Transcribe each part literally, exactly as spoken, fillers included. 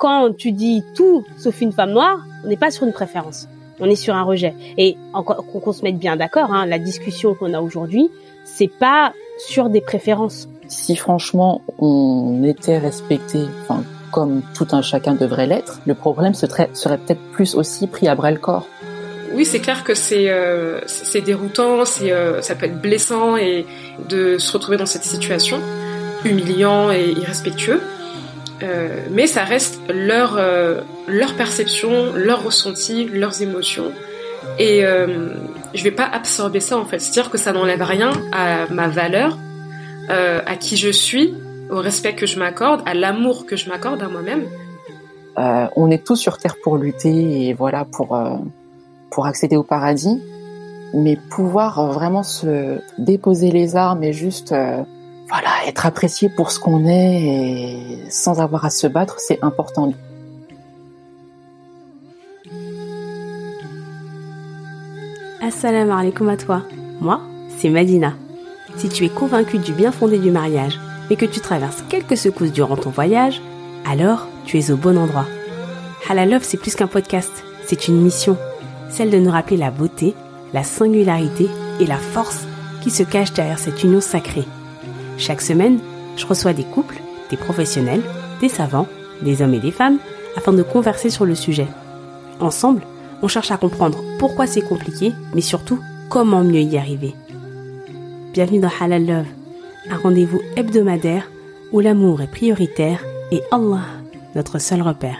quand tu dis tout sauf une femme noire, on n'est pas sur une préférence, on est sur un rejet. Et encore qu'on, qu'on se mette bien d'accord, hein, la discussion qu'on a aujourd'hui, c'est pas sur des préférences. Si franchement on était respecté, enfin comme tout un chacun devrait l'être, le problème serait, serait peut-être plus aussi pris à bras le corps. Oui, c'est clair que c'est euh, c'est déroutant, c'est euh, ça peut être blessant et de se retrouver dans cette situation, humiliant et irrespectueux. Euh, mais ça reste leur euh, leur perception, leur ressenti, leurs émotions. Et euh, je vais pas absorber ça en fait. C'est-à-dire que ça n'enlève rien à ma valeur, euh, à qui je suis, au respect que je m'accorde, à l'amour que je m'accorde à moi-même. Euh, on est tous sur terre pour lutter et voilà pour euh, pour accéder au paradis, mais pouvoir vraiment se déposer les armes et juste euh, voilà être apprécié pour ce qu'on est et sans avoir à se battre, c'est important. Assalamu alaikum à toi. Moi, c'est Madina. Si tu es convaincue du bien fondé du mariage, mais que tu traverses quelques secousses durant ton voyage, alors tu es au bon endroit. Halal Love, c'est plus qu'un podcast, c'est une mission. Celle de nous rappeler la beauté, la singularité et la force qui se cachent derrière cette union sacrée. Chaque semaine, je reçois des couples, des professionnels, des savants, des hommes et des femmes, afin de converser sur le sujet. Ensemble, on cherche à comprendre pourquoi c'est compliqué, mais surtout, comment mieux y arriver. Bienvenue dans Halal Love, un rendez-vous hebdomadaire où l'amour est prioritaire et Allah, notre seul repère.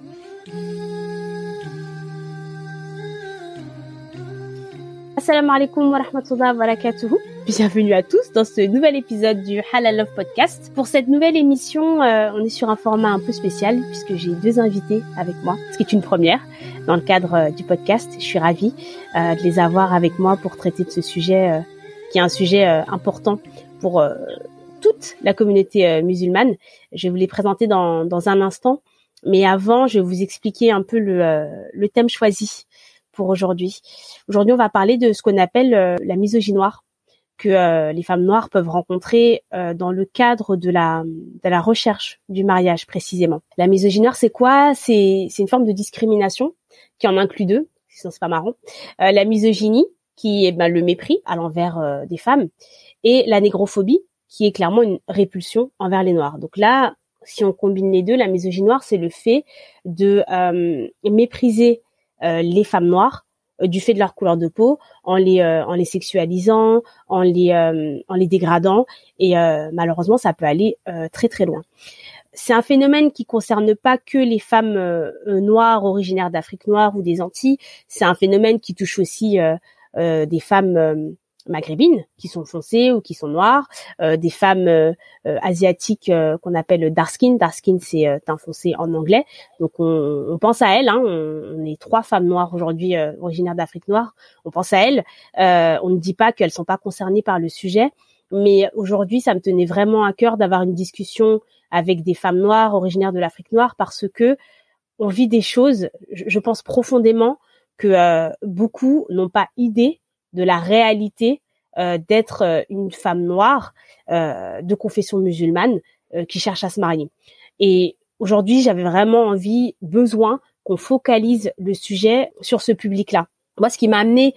Assalamu alaikum wa rahmatullahi wa barakatuhu. Bienvenue à tous dans ce nouvel épisode du Halal Love Podcast. Pour cette nouvelle émission, euh, on est sur un format un peu spécial puisque j'ai deux invités avec moi, ce qui est une première dans le cadre euh, du podcast. Je suis ravie euh, de les avoir avec moi pour traiter de ce sujet euh, qui est un sujet euh, important pour euh, toute la communauté euh, musulmane. Je vais vous les présenter dans, dans un instant, mais avant, je vais vous expliquer un peu le, euh, le thème choisi pour aujourd'hui. Aujourd'hui, on va parler de ce qu'on appelle euh, la misogynie noire, que euh, les femmes noires peuvent rencontrer euh, dans le cadre de la de la recherche du mariage précisément. La misogynie noire, c'est quoi ? C'est c'est une forme de discrimination qui en inclut deux, sinon c'est pas marrant. Euh, la misogynie, qui est ben, le mépris à l'envers euh, des femmes, et la négrophobie, qui est clairement une répulsion envers les noirs. Donc là, si on combine les deux, la misogynie noire, c'est le fait de euh, mépriser Euh, les femmes noires euh, du fait de leur couleur de peau, en les euh, en les sexualisant, en les euh, en les dégradant, et euh, malheureusement ça peut aller euh, très très loin. C'est un phénomène qui concerne pas que les femmes euh, noires originaires d'Afrique noire ou des Antilles, c'est un phénomène qui touche aussi euh, euh, des femmes euh, maghrébines qui sont foncées ou qui sont noires, euh, des femmes euh, euh, asiatiques euh, qu'on appelle dark skin. Dark skin, c'est euh, teint foncé en anglais. Donc on, on pense à elles. Hein, on, on est trois femmes noires aujourd'hui euh, originaires d'Afrique noire. On pense à elles. Euh, on ne dit pas qu'elles sont pas concernées par le sujet, mais aujourd'hui, ça me tenait vraiment à cœur d'avoir une discussion avec des femmes noires originaires de l'Afrique noire parce que on vit des choses. Je, je pense profondément que euh, beaucoup n'ont pas idée de la réalité euh, d'être euh, une femme noire euh, de confession musulmane euh, qui cherche à se marier. Et aujourd'hui, j'avais vraiment envie, besoin qu'on focalise le sujet sur ce public-là. Moi, ce qui m'a amené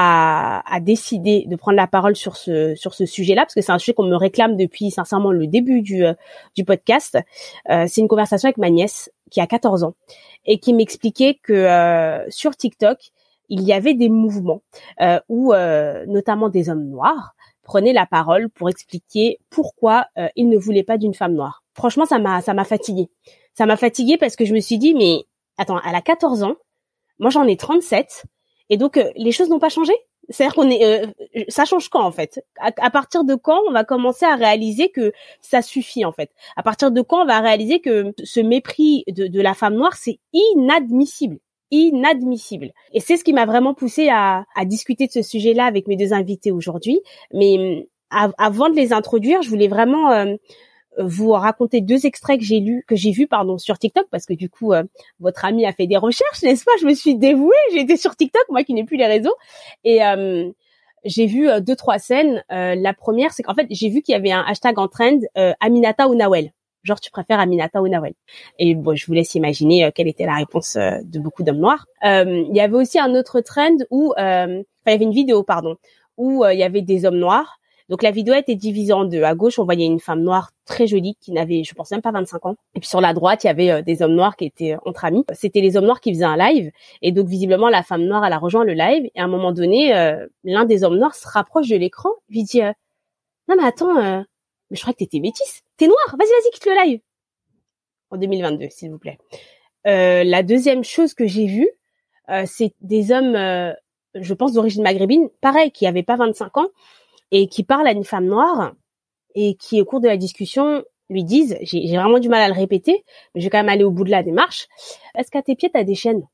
à, à décider de prendre la parole sur ce sur ce sujet-là, parce que c'est un sujet qu'on me réclame depuis sincèrement le début du euh, du podcast, euh, c'est une conversation avec ma nièce qui a quatorze ans et qui m'expliquait que euh, sur TikTok, il y avait des mouvements euh, où euh, notamment des hommes noirs prenaient la parole pour expliquer pourquoi euh, ils ne voulaient pas d'une femme noire. Franchement, ça m'a ça m'a fatiguée. Ça m'a fatiguée parce que je me suis dit mais attends, elle a quatorze ans, moi j'en ai trente-sept et donc euh, les choses n'ont pas changé. C'est-à-dire qu'on est euh, ça change quand en fait ? à, à partir de quand on va commencer à réaliser que ça suffit en fait ? À partir de quand on va réaliser que ce mépris de, de la femme noire, c'est inadmissible. inadmissible. Et c'est ce qui m'a vraiment poussée à, à discuter de ce sujet-là avec mes deux invités aujourd'hui. Mais à, avant de les introduire, je voulais vraiment euh, vous raconter deux extraits que j'ai lus, que j'ai vus pardon sur TikTok, parce que du coup euh, votre ami a fait des recherches, n'est-ce pas ? Je me suis dévouée, j'ai été sur TikTok, moi qui n'ai plus les réseaux, et euh, j'ai vu euh, deux trois scènes. Euh, la première, c'est qu'en fait j'ai vu qu'il y avait un hashtag en trend, euh, Aminata ou Nawel. Genre, tu préfères Aminata ou Nawel? Et bon, je vous laisse imaginer euh, quelle était la réponse euh, de beaucoup d'hommes noirs. Euh, il y avait aussi un autre trend où, euh, enfin, il y avait une vidéo, pardon, où euh, il y avait des hommes noirs. Donc, la vidéo était divisée en deux. À gauche, on voyait une femme noire très jolie qui n'avait, je pense même pas vingt-cinq ans. Et puis, sur la droite, il y avait euh, des hommes noirs qui étaient entre amis. C'était les hommes noirs qui faisaient un live. Et donc, visiblement, la femme noire, elle a rejoint le live. Et à un moment donné, euh, l'un des hommes noirs se rapproche de l'écran, lui dit euh, « Non, mais attends, euh, mais je crois que t'étais métisse. T'es noire. Vas-y, vas-y, quitte le live. » En deux mille vingt-deux, s'il vous plaît. Euh, la deuxième chose que j'ai vue, euh, c'est des hommes, euh, je pense, d'origine maghrébine, pareil, qui avaient pas vingt-cinq ans, et qui parlent à une femme noire, et qui, au cours de la discussion, lui disent, j'ai, j'ai vraiment du mal à le répéter, mais je vais quand même aller au bout de la démarche, est-ce qu'à tes pieds, t'as des chaînes?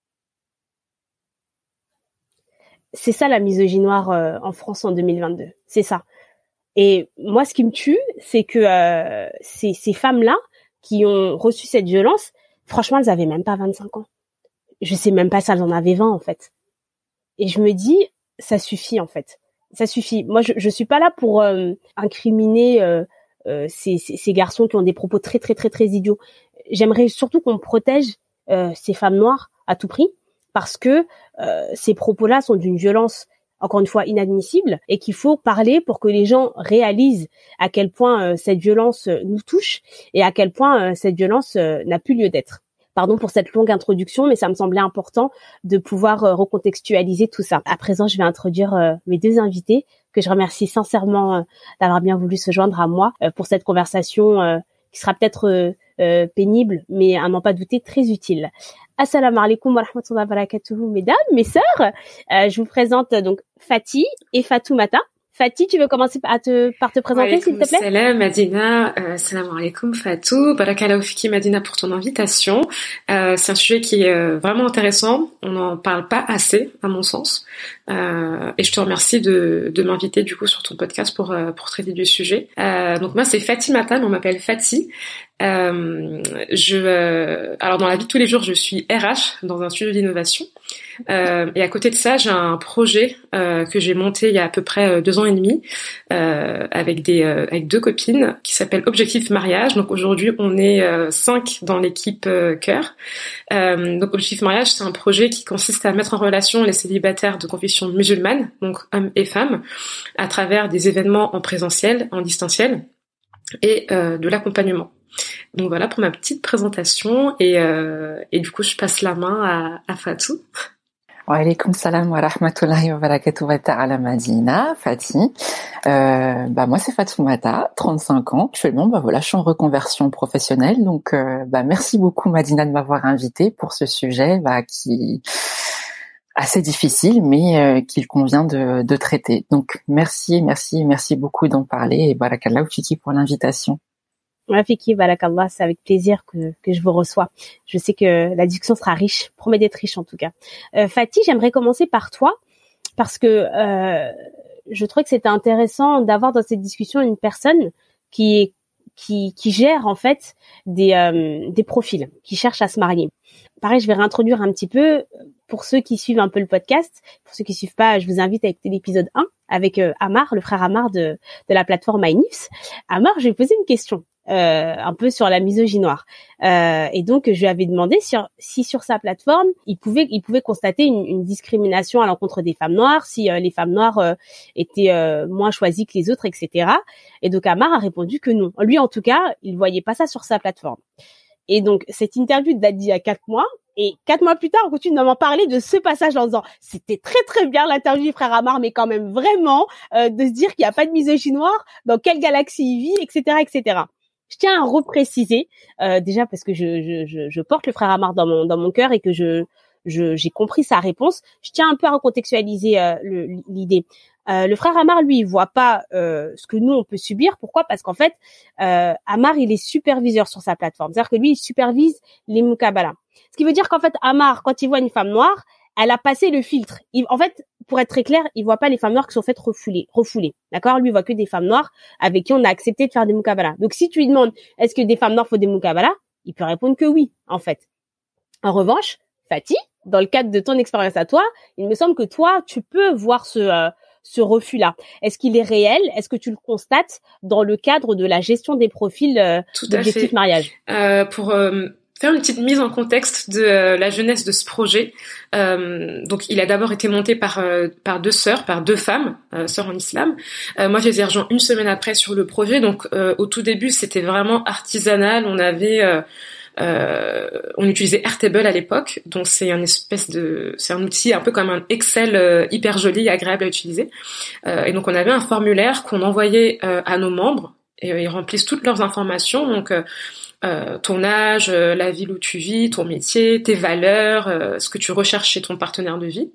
C'est ça la misogynie noire euh, en France en deux mille vingt-deux. C'est ça. Et moi, ce qui me tue, c'est que euh, ces, ces femmes-là, qui ont reçu cette violence, franchement, elles avaient même pas vingt-cinq ans. Je sais même pas si elles en avaient vingt, en fait. Et je me dis, ça suffit, en fait. Ça suffit. Moi, je, je suis pas là pour euh, incriminer euh, euh, ces, ces, ces garçons qui ont des propos très, très, très, très idiots. J'aimerais surtout qu'on protège euh, ces femmes noires à tout prix, parce que euh, ces propos-là sont d'une violence, encore une fois, inadmissible, et qu'il faut parler pour que les gens réalisent à quel point euh, cette violence euh, nous touche et à quel point euh, cette violence euh, n'a plus lieu d'être. Pardon pour cette longue introduction, mais ça me semblait important de pouvoir euh, recontextualiser tout ça. À présent, je vais introduire euh, mes deux invités, que je remercie sincèrement euh, d'avoir bien voulu se joindre à moi euh, pour cette conversation euh, qui sera peut-être euh, euh, pénible, mais à n'en pas douter très utile. Assalamu alaikum wa rahmatullahi wa barakatuhu, mesdames, mes sœurs. Euh, je vous présente donc Fatih et Fatoumata. Fatih, tu veux commencer par te, par te présenter, s'il te plaît? Salam, Madina. Euh, salam alaikum, Fatou. Barakallahu fiki, Madina, pour ton invitation. Euh, c'est un sujet qui est euh, vraiment intéressant. On n'en parle pas assez, à mon sens. Euh, et je te remercie de, de m'inviter, du coup, sur ton podcast pour, euh, pour traiter du sujet. Euh, donc, moi, c'est Fatimata, mais on m'appelle Fatih. Euh, je, euh, alors dans la vie de tous les jours, je suis R H dans un studio d'innovation. Euh, et à côté de ça, j'ai un projet euh, que j'ai monté il y a à peu près deux ans et demi euh, avec des euh, avec deux copines qui s'appelle Objectif Mariage. Donc aujourd'hui, on est euh, cinq dans l'équipe euh, Cœur. Euh, donc Objectif Mariage, c'est un projet qui consiste à mettre en relation les célibataires de confession musulmane, donc hommes et femmes, à travers des événements en présentiel, en distanciel et euh, de l'accompagnement. Donc voilà pour ma petite présentation et, euh, et du coup je passe la main à, à Fatou. Wa alaykoum salam wa rahmatullahi wa barakatuh wa ta'ala Madina, Fatih. Euh, bah moi c'est Fatoumata, trente-cinq ans. Actuellement bah voilà, je suis en reconversion professionnelle. Donc euh, bah merci beaucoup Madina de m'avoir invitée pour ce sujet bah qui assez difficile mais euh, qu'il convient de, de traiter. Donc merci, merci, merci beaucoup d'en parler et barakallahu fiki pour l'invitation. Rafiki, barakallah, c'est avec plaisir que, que je vous reçois. Je sais que la discussion sera riche, promet d'être riche en tout cas. Euh, Fatih, j'aimerais commencer par toi, parce que euh, je trouvais que c'était intéressant d'avoir dans cette discussion une personne qui qui, qui gère en fait des, euh, des profils, qui cherchent à se marier. Pareil, je vais réintroduire un petit peu, pour ceux qui suivent un peu le podcast, pour ceux qui suivent pas, je vous invite à écouter l'épisode un avec euh, Amar, le frère Amar de, de la plateforme MyNifs. Amar, je vais poser une question. Euh, un peu sur la misogynie noire. Euh, et donc, je lui avais demandé sur, si sur sa plateforme, il pouvait, il pouvait constater une, une discrimination à l'encontre des femmes noires, si euh, les femmes noires euh, étaient euh, moins choisies que les autres, et cetera. Et donc, Amar a répondu que non. Lui, en tout cas, il voyait pas ça sur sa plateforme. Et donc, cette interview date d'il y a quatre mois. Et quatre mois plus tard, on continue de m'en parler de ce passage en disant c'était très très bien l'interview du frère Amar, mais quand même vraiment euh, de se dire qu'il n'y a pas de misogynie noire, dans quelle galaxie il vit, et cetera, et cetera. Je tiens à repréciser, euh, déjà parce que je, je, je, je porte le frère Amar dans mon dans mon cœur et que je, je j'ai compris sa réponse. Je tiens un peu à recontextualiser euh, le, l'idée. Euh, le frère Amar, lui, il voit pas euh, ce que nous on peut subir. Pourquoi ? Parce qu'en fait, euh, Amar, il est superviseur sur sa plateforme. C'est-à-dire que lui, il supervise les mukabalas. Ce qui veut dire qu'en fait, Amar, quand il voit une femme noire, elle a passé le filtre. Il, en fait, pour être très clair, il voit pas les femmes noires qui sont faites refouler, refouler. D'accord? Lui, il voit que des femmes noires avec qui on a accepté de faire des mukabalas. Donc, si tu lui demandes, est-ce que des femmes noires font des mukabalas? Il peut répondre que oui, en fait. En revanche, Fatih, dans le cadre de ton expérience à toi, il me semble que toi, tu peux voir ce, euh, ce refus-là. Est-ce qu'il est réel? Est-ce que tu le constates dans le cadre de la gestion des profils euh, d'objectif mariage? Euh, pour euh, faire une petite mise en contexte de euh, la jeunesse de ce projet, euh, donc il a d'abord été monté par euh, par deux sœurs, par deux femmes, euh, sœurs en islam. Euh, moi, je les ai rejoints une semaine après sur le projet. Donc, euh, au tout début, c'était vraiment artisanal. On avait euh, Euh, on utilisait Airtable à l'époque, donc c'est un espèce de, c'est un outil un peu comme un Excel euh, hyper joli et agréable à utiliser. Euh, et donc on avait un formulaire qu'on envoyait euh, à nos membres et euh, ils remplissent toutes leurs informations, donc euh, euh, ton âge, euh, la ville où tu vis, ton métier, tes valeurs, euh, ce que tu recherches chez ton partenaire de vie.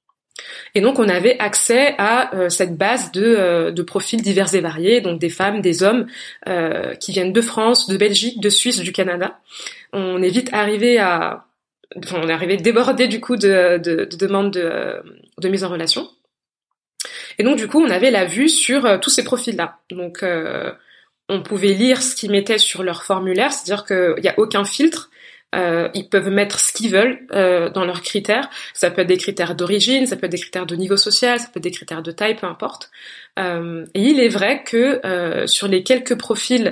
Et donc on avait accès à euh, cette base de, euh, de profils divers et variés, donc des femmes, des hommes euh, qui viennent de France, de Belgique, de Suisse, du Canada. On est vite arrivé à, enfin on est arrivé débordé du coup de, de, de demandes de, de mise en relation. Et donc du coup on avait la vue sur euh, tous ces profils-là. Donc euh, on pouvait lire ce qu'ils mettaient sur leur formulaire, c'est-à-dire qu'il n'y a aucun filtre. Euh, ils peuvent mettre ce qu'ils veulent euh, dans leurs critères. Ça peut être des critères d'origine, ça peut être des critères de niveau social, ça peut être des critères de taille, peu importe. Euh, et il est vrai que euh, sur les quelques profils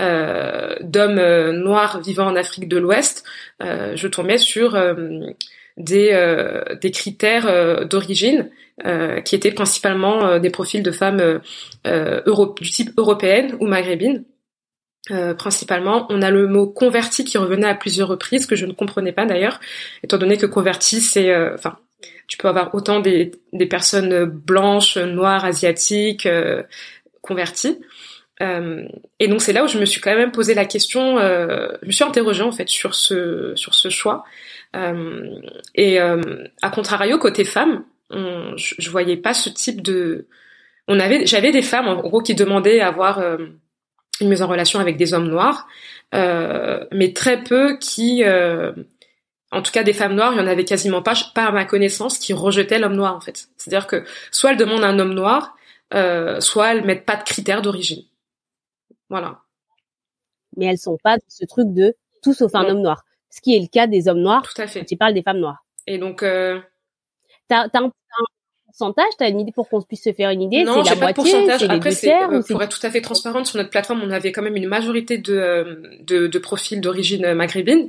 euh, d'hommes euh, noirs vivant en Afrique de l'Ouest, euh, je tombais sur euh, des, euh, des critères euh, d'origine euh, qui étaient principalement euh, des profils de femmes euh, Euro- du type européenne ou maghrébine. Euh, principalement, on a le mot converti qui revenait à plusieurs reprises, que je ne comprenais pas d'ailleurs, étant donné que converti, c'est, euh, enfin, tu peux avoir autant des, des personnes blanches, noires, asiatiques, euh, converties. Euh, et donc c'est là où je me suis quand même posé la question, euh, je me suis interrogée en fait sur ce sur ce choix. Euh, et euh, à contrario, côté femme, on, je, je voyais pas ce type de, on avait, j'avais des femmes en gros qui demandaient à avoir euh, une mise en relation avec des hommes noirs, euh, mais très peu qui, euh, en tout cas des femmes noires, il y en avait quasiment pas, pas à ma connaissance, qui rejetaient l'homme noir en fait. C'est-à-dire que soit elles demandent un homme noir, euh, soit elles mettent pas de critères d'origine. Voilà. Mais elles sont pas dans ce truc de tout sauf un non. homme noir, ce qui est le cas des hommes noirs. Tout à fait. Quand tu parles des femmes noires. Et donc, euh... t'as, t'as un, un pourcentage, t'as une idée pour qu'on puisse se faire une idée? Non, c'est j'ai la pas de moitié, pourcentage. c'est Après, les c'est, tiers, euh, c'est... pour être tout à fait transparente, sur notre plateforme, on avait quand même une majorité de de, de profils d'origine maghrébine.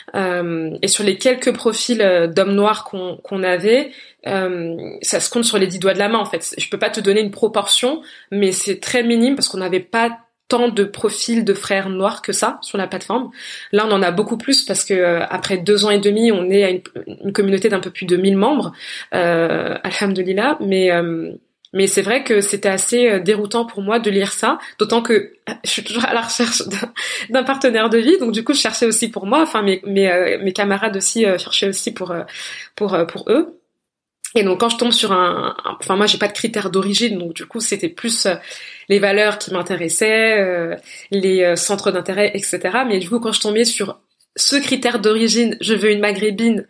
Euh, et sur les quelques profils d'hommes noirs qu'on qu'on avait, euh, ça se compte sur les dix doigts de la main en fait. Je peux pas te donner une proportion, mais c'est très minime parce qu'on n'avait pas tant de profils de frères noirs que ça sur la plateforme. Là, on en a beaucoup plus parce que euh, après deux ans et demi, on est à une, une communauté d'un peu plus de mille membres, euh, alhamdoulilah. Mais euh, mais c'est vrai que c'était assez euh, déroutant pour moi de lire ça, d'autant que je suis toujours à la recherche d'un, d'un partenaire de vie, donc du coup, je cherchais aussi pour moi. Enfin, mes mes euh, mes camarades aussi euh, cherchaient aussi pour euh, pour euh, pour eux. Et donc quand je tombe sur un, un enfin moi j'ai pas de critères d'origine, donc du coup c'était plus euh, les valeurs qui m'intéressaient, euh, les euh, centres d'intérêt, et cetera. Mais du coup quand je tombais sur ce critère d'origine, je veux une maghrébine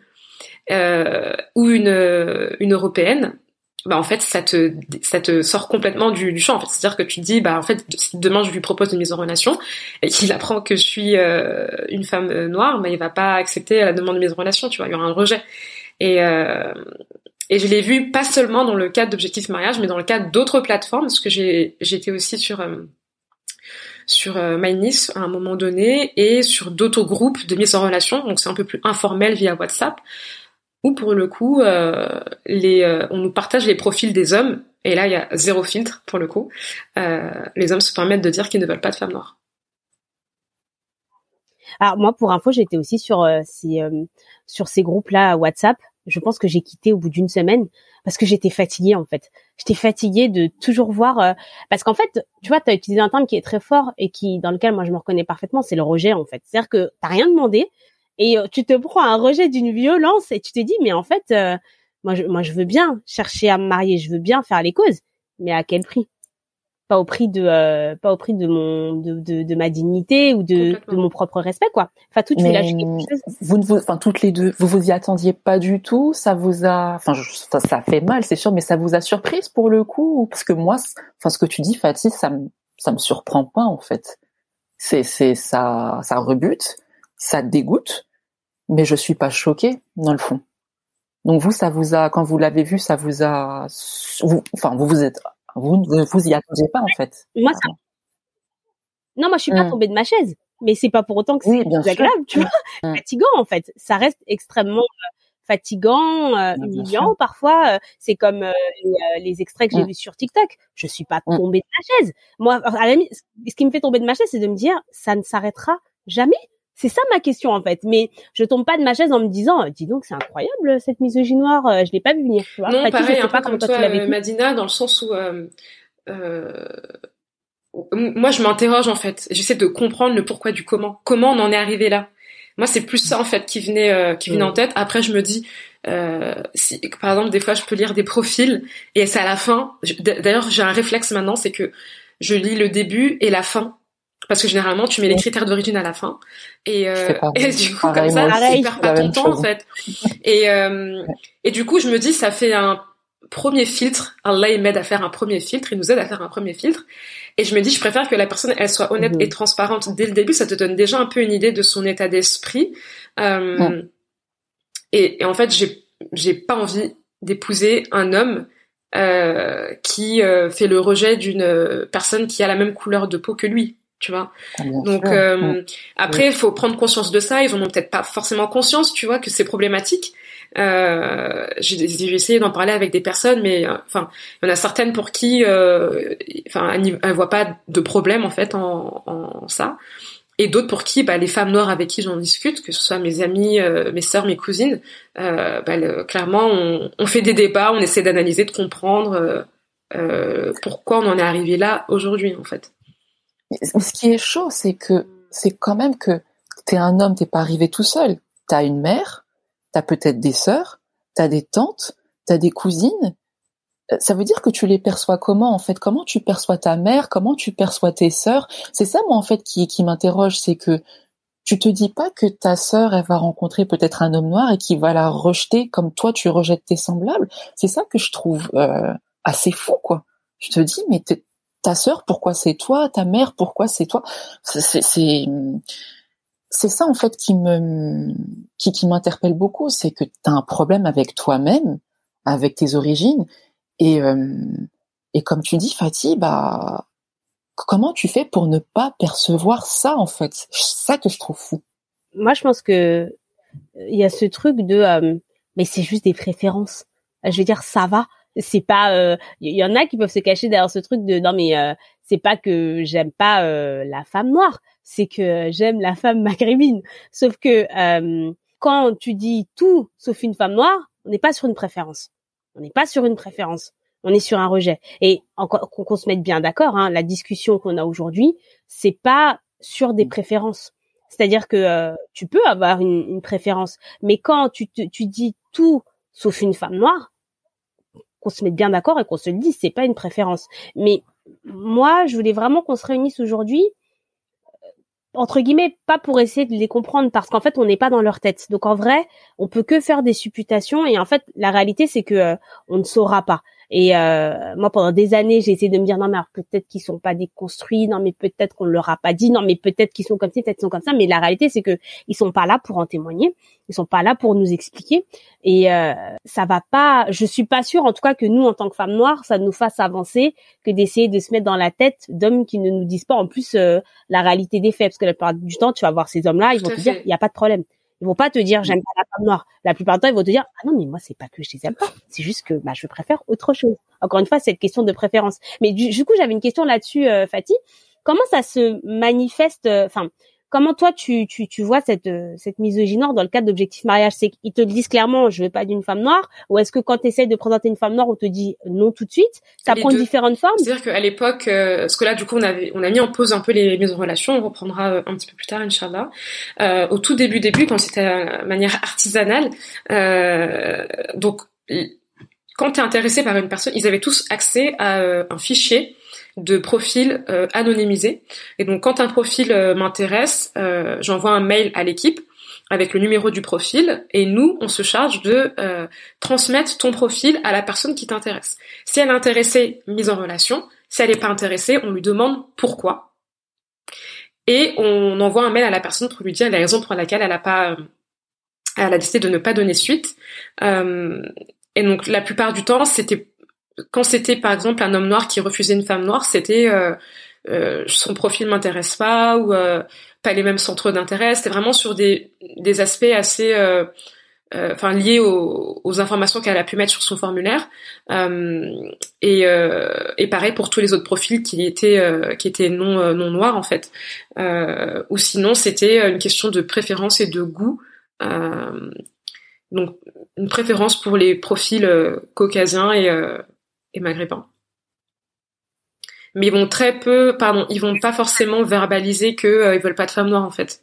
euh, ou une euh, une européenne, bah en fait ça te ça te sort complètement du, du champ. En fait, c'est-à-dire que tu te dis bah en fait si demain je lui propose une mise en relation et qu'il apprend que je suis euh, une femme noire, bah il va pas accepter la demande de mise en relation, tu vois, il y aura un rejet. Et euh, Et je l'ai vu pas seulement dans le cadre d'Objectif Mariage, mais dans le cadre d'autres plateformes, parce que j'ai j'étais aussi sur euh, sur euh, MyNice à un moment donné et sur d'autres groupes de mise en relation, donc c'est un peu plus informel via WhatsApp, où pour le coup euh, les euh, on nous partage les profils des hommes et là il y a zéro filtre pour le coup. Euh, les hommes se permettent de dire qu'ils ne veulent pas de femmes noires. Alors moi pour info j'étais aussi sur euh, ces euh, sur ces groupes là WhatsApp. Je pense que j'ai quitté au bout d'une semaine parce que j'étais fatiguée en fait. J'étais fatiguée de toujours voir euh, parce qu'en fait, tu vois, tu as utilisé un terme qui est très fort et qui dans lequel moi je me reconnais parfaitement, c'est le rejet en fait. C'est-à-dire que t'as rien demandé et euh, tu te prends un rejet d'une violence et tu te dis mais en fait euh, moi je moi je veux bien chercher à me marier, je veux bien faire les causes, mais à quel prix? Pas au prix de euh, pas au prix de mon de de, de ma dignité ou de de mon propre respect quoi. Enfin tout tu veux lâcher quelque chose. Vous ne vous enfin toutes les deux, vous vous y attendiez pas du tout, ça vous a enfin je, ça, ça fait mal, c'est sûr, mais ça vous a surprise pour le coup parce que moi enfin ce que tu dis Fatih, ça me ça me surprend pas en fait. C'est c'est ça ça rebute, ça dégoûte, mais je suis pas choquée dans le fond. Donc vous, ça vous a, quand vous l'avez vu, ça vous a, vous, enfin vous vous êtes, vous ne vous y attendiez pas en fait. Moi, ça... non, moi je suis pas mmh. tombée de ma chaise, mais c'est pas pour autant que c'est oui, désagréable, tu vois, mmh. fatigant en fait. Ça reste extrêmement euh, fatigant, euh, humiliant parfois. Euh, c'est comme euh, les, euh, les extraits que j'ai mmh. vus sur TikTok. Je suis pas tombée de ma chaise. Moi, à la limite, ce qui me fait tomber de ma chaise, c'est de me dire, ça ne s'arrêtera jamais. C'est ça ma question en fait, mais je tombe pas de ma chaise en me disant, dis donc c'est incroyable cette misogynie noire, je l'ai pas vu venir. Tu vois. Non, Fatih, pareil, je sais un pas peu comme toi, toi Madina, dans le sens où euh, euh, moi je m'interroge en fait, j'essaie de comprendre le pourquoi du comment, comment on en est arrivé là. Moi c'est plus ça en fait qui venait euh, qui venait mmh. en tête. Après je me dis, euh, si par exemple des fois je peux lire des profils et c'est à la fin. Je, d'ailleurs j'ai un réflexe maintenant, c'est que je lis le début et la fin. Parce que généralement, tu mets les critères d'origine à la fin. Et, euh, et du coup, pareil, comme ça, tu perds pas ton temps, en fait. Et, euh, et du coup, je me dis, ça fait un premier filtre. Allah, il m'aide à faire un premier filtre. Il nous aide à faire un premier filtre. Et je me dis, je préfère que la personne, elle soit honnête mmh. et transparente dès le début. Ça te donne déjà un peu une idée de son état d'esprit. Euh, mmh. et, et en fait, j'ai, j'ai pas envie d'épouser un homme euh, qui euh, fait le rejet d'une personne qui a la même couleur de peau que lui. Tu vois. Ah, donc euh, mmh. après il faut prendre conscience de ça, ils en ont peut-être pas forcément conscience, tu vois, que c'est problématique. Euh, j'ai, j'ai essayé d'en parler avec des personnes, mais enfin il y en a certaines pour qui enfin euh, elles, elles voient pas de problème en fait en, en ça, et d'autres pour qui bah les femmes noires avec qui j'en discute, que ce soit mes amies, euh, mes sœurs, mes cousines, euh, bah, le, clairement on, on fait des débats, on essaie d'analyser, de comprendre euh, euh, pourquoi on en est arrivé là aujourd'hui en fait. Mais ce qui est chaud, c'est que c'est quand même que t'es un homme, t'es pas arrivé tout seul. T'as une mère, t'as peut-être des sœurs, t'as des tantes, t'as des cousines. Ça veut dire que tu les perçois comment en fait? Comment tu perçois ta mère? Comment tu perçois tes sœurs? C'est ça moi en fait qui qui m'interroge, c'est que tu te dis pas que ta sœur elle va rencontrer peut-être un homme noir et qui va la rejeter comme toi tu rejettes tes semblables. C'est ça que je trouve euh, assez fou quoi. Je te dis mais t'es ta sœur, pourquoi c'est toi? Ta mère, pourquoi c'est toi? C'est, c'est, c'est, c'est ça en fait qui me, qui, qui m'interpelle beaucoup, c'est que t'as un problème avec toi-même, avec tes origines, et euh, et comme tu dis, Fatih, bah comment tu fais pour ne pas percevoir ça en fait? C'est ça que je trouve fou. Moi, je pense que il y a ce truc de, euh, mais c'est juste des préférences. Je veux dire, ça va. C'est pas, il euh, y en a qui peuvent se cacher derrière ce truc de non mais euh, c'est pas que j'aime pas euh, la femme noire, c'est que j'aime la femme maghrébine. Sauf que euh, quand tu dis tout sauf une femme noire, on n'est pas sur une préférence. On n'est pas sur une préférence. On est sur un rejet. Et encore qu'on, qu'on se mette bien d'accord, hein, la discussion qu'on a aujourd'hui, c'est pas sur des préférences. C'est-à-dire que euh, tu peux avoir une, une préférence, mais quand tu te, tu dis tout sauf une femme noire, qu'on se mette bien d'accord et qu'on se le dise, c'est pas une préférence. Mais moi, je voulais vraiment qu'on se réunisse aujourd'hui, entre guillemets, pas pour essayer de les comprendre, parce qu'en fait, on n'est pas dans leur tête. Donc en vrai, on peut que faire des supputations, et en fait, la réalité, c'est que euh, on ne saura pas. Et euh, moi, pendant des années, j'ai essayé de me dire non mais alors, peut-être qu'ils sont pas déconstruits, non mais peut-être qu'on leur a pas dit, non mais peut-être qu'ils sont comme ci, peut-être qu'ils sont comme ça. Mais la réalité, c'est que ils sont pas là pour en témoigner, ils sont pas là pour nous expliquer. Et euh, ça va pas. Je suis pas sûre, en tout cas, que nous, en tant que femmes noires, ça nous fasse avancer que d'essayer de se mettre dans la tête d'hommes qui ne nous disent pas en plus euh, la réalité des faits, parce que la plupart du temps, tu vas voir ces hommes-là, ils vont te dire il y a pas de problème. Ils vont pas te dire j'aime pas la femme noire. La plupart du temps, ils vont te dire ah non mais moi c'est pas que je les aime pas, c'est juste que bah je préfère autre chose. Encore une fois, c'est une question de préférence. Mais du, du coup, j'avais une question là-dessus, euh, Fatih. Comment ça se manifeste Enfin, euh, comment toi tu tu tu vois cette euh, cette misogynie dans le cadre d'Objectif Mariage? C'est qu'ils te le disent clairement, je veux pas d'une femme noire, ou est-ce que quand tu essaies de présenter une femme noire, on te dit non tout de suite? Ça les prend deux. Différentes formes. C'est-à-dire qu'à l'époque, euh, parce que là du coup on avait on a mis en pause un peu les mises en relation, on reprendra euh, un petit peu plus tard, Inch'Allah. Euh, au tout début début, quand c'était de manière artisanale, euh, donc quand t'es intéressé par une personne, ils avaient tous accès à euh, un fichier de profil euh, anonymisé. Et donc, quand un profil euh, m'intéresse, euh, j'envoie un mail à l'équipe avec le numéro du profil, et nous, on se charge de euh, transmettre ton profil à la personne qui t'intéresse. Si elle est intéressée, mise en relation. Si elle n'est pas intéressée, on lui demande pourquoi. Et on envoie un mail à la personne pour lui dire les raisons pour lesquelles elle n'a pas... Euh, elle a décidé de ne pas donner suite. Euh, et donc la plupart du temps, c'était quand c'était par exemple un homme noir qui refusait une femme noire, c'était euh, euh, son profil m'intéresse pas ou euh, pas les mêmes centres d'intérêt. C'était vraiment sur des des aspects assez euh, euh, enfin liés aux, aux informations qu'elle a pu mettre sur son formulaire. Euh, et, euh, et pareil pour tous les autres profils qui étaient euh, qui étaient non euh, non noirs en fait. Euh, ou sinon c'était une question de préférence et de goût. Euh, donc une préférence pour les profils euh, caucasiens et, euh, et maghrébins. Mais ils vont très peu, pardon, ils vont pas forcément verbaliser que euh, ils veulent pas de femmes noires en fait.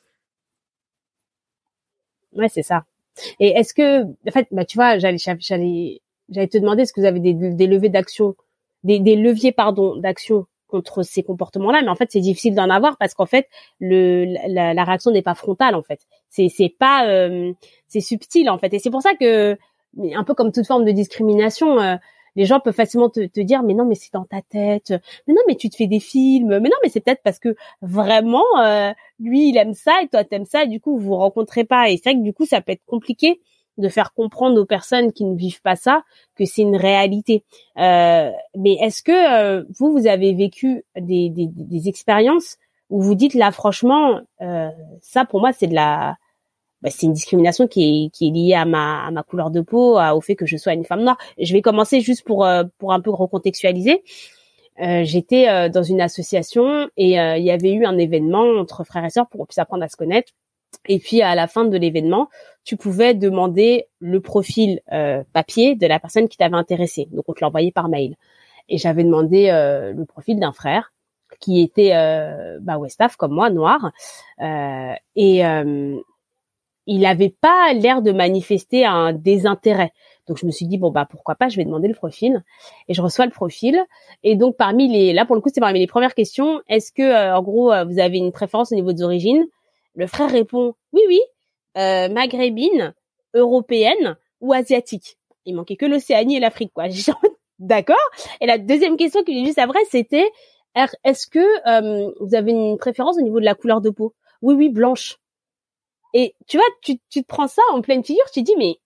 Ouais, c'est ça. Et est-ce que, en fait, bah tu vois, j'allais, j'allais, j'allais te demander est-ce que vous avez des, des leviers d'action, des, des leviers pardon d'action contre ces comportements-là, mais en fait c'est difficile d'en avoir parce qu'en fait le la, la réaction n'est pas frontale en fait. C'est c'est pas euh, c'est subtil en fait et c'est pour ça que un peu comme toute forme de discrimination. Euh, Les gens peuvent facilement te, te dire mais non mais c'est dans ta tête, mais non mais tu te fais des films, mais non mais c'est peut-être parce que vraiment euh, lui il aime ça et toi t'aimes ça et du coup vous vous rencontrez pas et c'est vrai que du coup ça peut être compliqué de faire comprendre aux personnes qui ne vivent pas ça que c'est une réalité. Euh, mais est-ce que euh, vous vous avez vécu des, des, des expériences où vous dites là franchement euh, ça pour moi c'est de la Bah, c'est une discrimination qui est qui est liée à ma à ma couleur de peau, à, au fait que je sois une femme noire. Je vais commencer juste pour euh, pour un peu recontextualiser. Euh, j'étais euh, dans une association et euh, il y avait eu un événement entre frères et sœurs pour qu'on puisse apprendre à se connaître. Et puis à la fin de l'événement, tu pouvais demander le profil euh, papier de la personne qui t'avait intéressé. Donc on te l'envoyait par mail. Et j'avais demandé euh, le profil d'un frère qui était euh, bah Westaf comme moi, noir. Euh, et euh, il avait pas l'air de manifester un désintérêt. Donc je me suis dit bon bah pourquoi pas, je vais demander le profil et je reçois le profil et donc parmi les là pour le coup c'est parmi les premières questions, est-ce que euh, en gros euh, vous avez une préférence au niveau des origines? Le frère répond oui oui, euh, maghrébine, européenne ou asiatique. Il manquait que l'Océanie et l'Afrique quoi. J'ai dit d'accord. Et la deuxième question qu'il a juste après c'était est-ce que euh, vous avez une préférence au niveau de la couleur de peau? Oui oui, blanche. Et tu vois, tu, tu te prends ça en pleine figure, tu te dis, mais,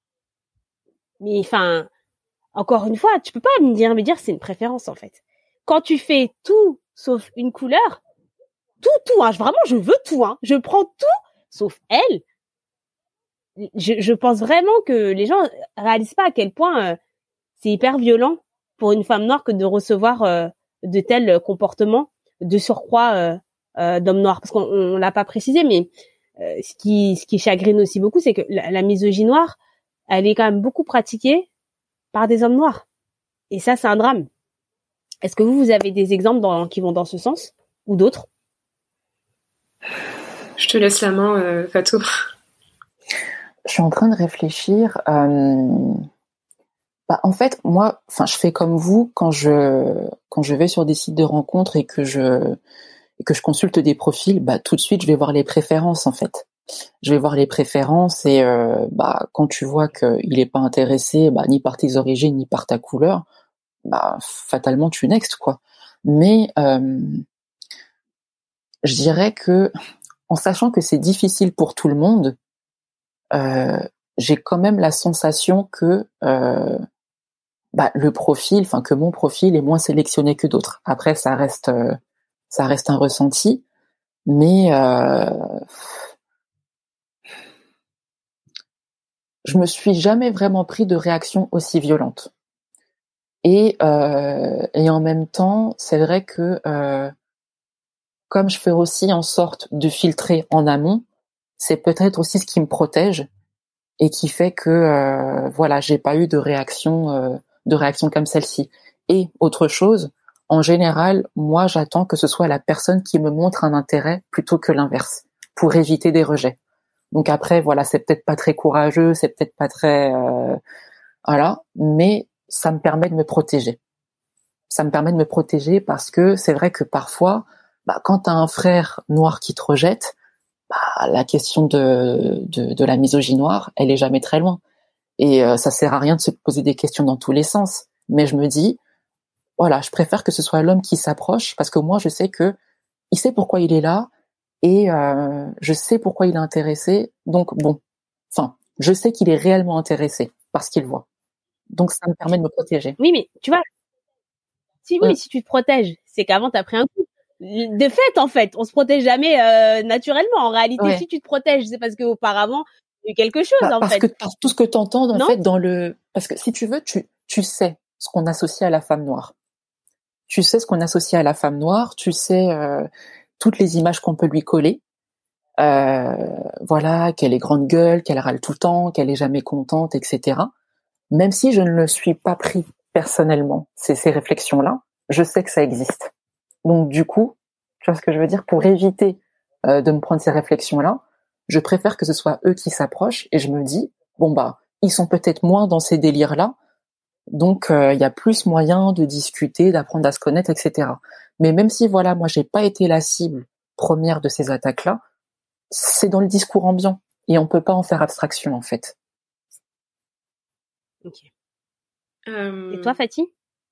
mais enfin, encore une fois, tu peux pas me dire, me dire c'est une préférence, en fait. Quand tu fais tout sauf une couleur, tout, tout, hein, vraiment, je veux tout, hein, je prends tout sauf elle. Je, je pense vraiment que les gens réalisent pas à quel point euh, c'est hyper violent pour une femme noire que de recevoir euh, de tels comportements de surcroît euh, euh, d'hommes noirs. Parce qu'on on l'a pas précisé, mais Euh, ce qui ce qui chagrine aussi beaucoup, c'est que la, la misogynie noire, elle est quand même beaucoup pratiquée par des hommes noirs. Et ça, c'est un drame. Est-ce que vous, vous avez des exemples dans, qui vont dans ce sens ou d'autres? Je te laisse la main, euh, Fatou. Je suis en train de réfléchir. Euh... Bah, en fait, moi, enfin, je fais comme vous quand je quand je vais sur des sites de rencontres et que je et que je consulte des profils, bah tout de suite je vais voir les préférences en fait. Je vais voir les préférences et euh, bah quand tu vois qu'il est pas intéressé bah, ni par tes origines ni par ta couleur, bah fatalement tu next quoi. Mais euh, je dirais que en sachant que c'est difficile pour tout le monde, euh, j'ai quand même la sensation que euh, bah le profil, enfin que mon profil est moins sélectionné que d'autres. Après ça reste euh, ça reste un ressenti, mais euh, je me suis jamais vraiment pris de réaction aussi violente. Et euh, et en même temps, c'est vrai que euh, comme je fais aussi en sorte de filtrer en amont, c'est peut-être aussi ce qui me protège et qui fait que euh, voilà, j'ai pas eu de réaction euh, de réaction comme celle-ci. Et autre chose, en général, moi, j'attends que ce soit la personne qui me montre un intérêt plutôt que l'inverse, pour éviter des rejets. Donc après, voilà, c'est peut-être pas très courageux, c'est peut-être pas très, euh, voilà, mais ça me permet de me protéger. Ça me permet de me protéger parce que c'est vrai que parfois, bah, quand t'as un frère noir qui te rejette, bah, la question de, de, de la misogynie noire, elle est jamais très loin. Et euh, ça sert à rien de se poser des questions dans tous les sens. Mais je me dis, voilà, je préfère que ce soit l'homme qui s'approche parce que moi, je sais que il sait pourquoi il est là et euh, je sais pourquoi il est intéressé. Donc bon, enfin, je sais qu'il est réellement intéressé par ce qu'il voit. Donc ça me permet de me protéger. Oui, mais tu vois, si oui, Mm. mais si tu te protèges, c'est qu'avant t'as pris un coup. De fait, en fait, on se protège jamais euh, naturellement. En réalité, Ouais. si tu te protèges, c'est parce qu'auparavant il y a eu quelque chose, Bah, en parce fait. que par tout ce que t'entends en Non fait dans le, parce que si tu veux, tu tu sais ce qu'on associe à la femme noire. Tu sais ce qu'on associe à la femme noire. Tu sais euh, toutes les images qu'on peut lui coller. Euh, voilà, qu'elle est grande gueule, qu'elle râle tout le temps, qu'elle est jamais contente, et cetera. Même si je ne le suis pas pris personnellement, c'est ces réflexions-là, je sais que ça existe. Donc du coup, tu vois ce que je veux dire, pour éviter euh, de me prendre ces réflexions-là, je préfère que ce soit eux qui s'approchent et je me dis, bon bah, ils sont peut-être moins dans ces délires-là, donc il euh, y a plus moyen de discuter, d'apprendre à se connaître, et cetera. Mais même si voilà, moi j'ai pas été la cible première de ces attaques-là, c'est dans le discours ambiant et on peut pas en faire abstraction en fait. Ok. Euh... Et toi, Fatih?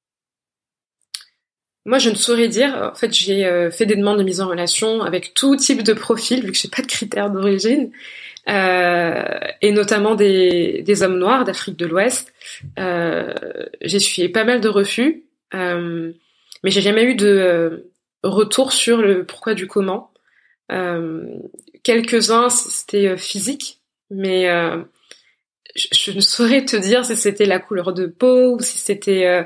Moi, je ne saurais dire. En fait, j'ai euh, fait des demandes de mise en relation avec tout type de profil, vu que j'ai pas de critères d'origine, euh, et notamment des, des hommes noirs d'Afrique de l'Ouest. Euh, j'ai essuyé pas mal de refus, euh, mais j'ai jamais eu de euh, retour sur le pourquoi du comment. Euh, quelques-uns, c'était physique, mais euh, je, je ne saurais te dire si c'était la couleur de peau ou si c'était euh,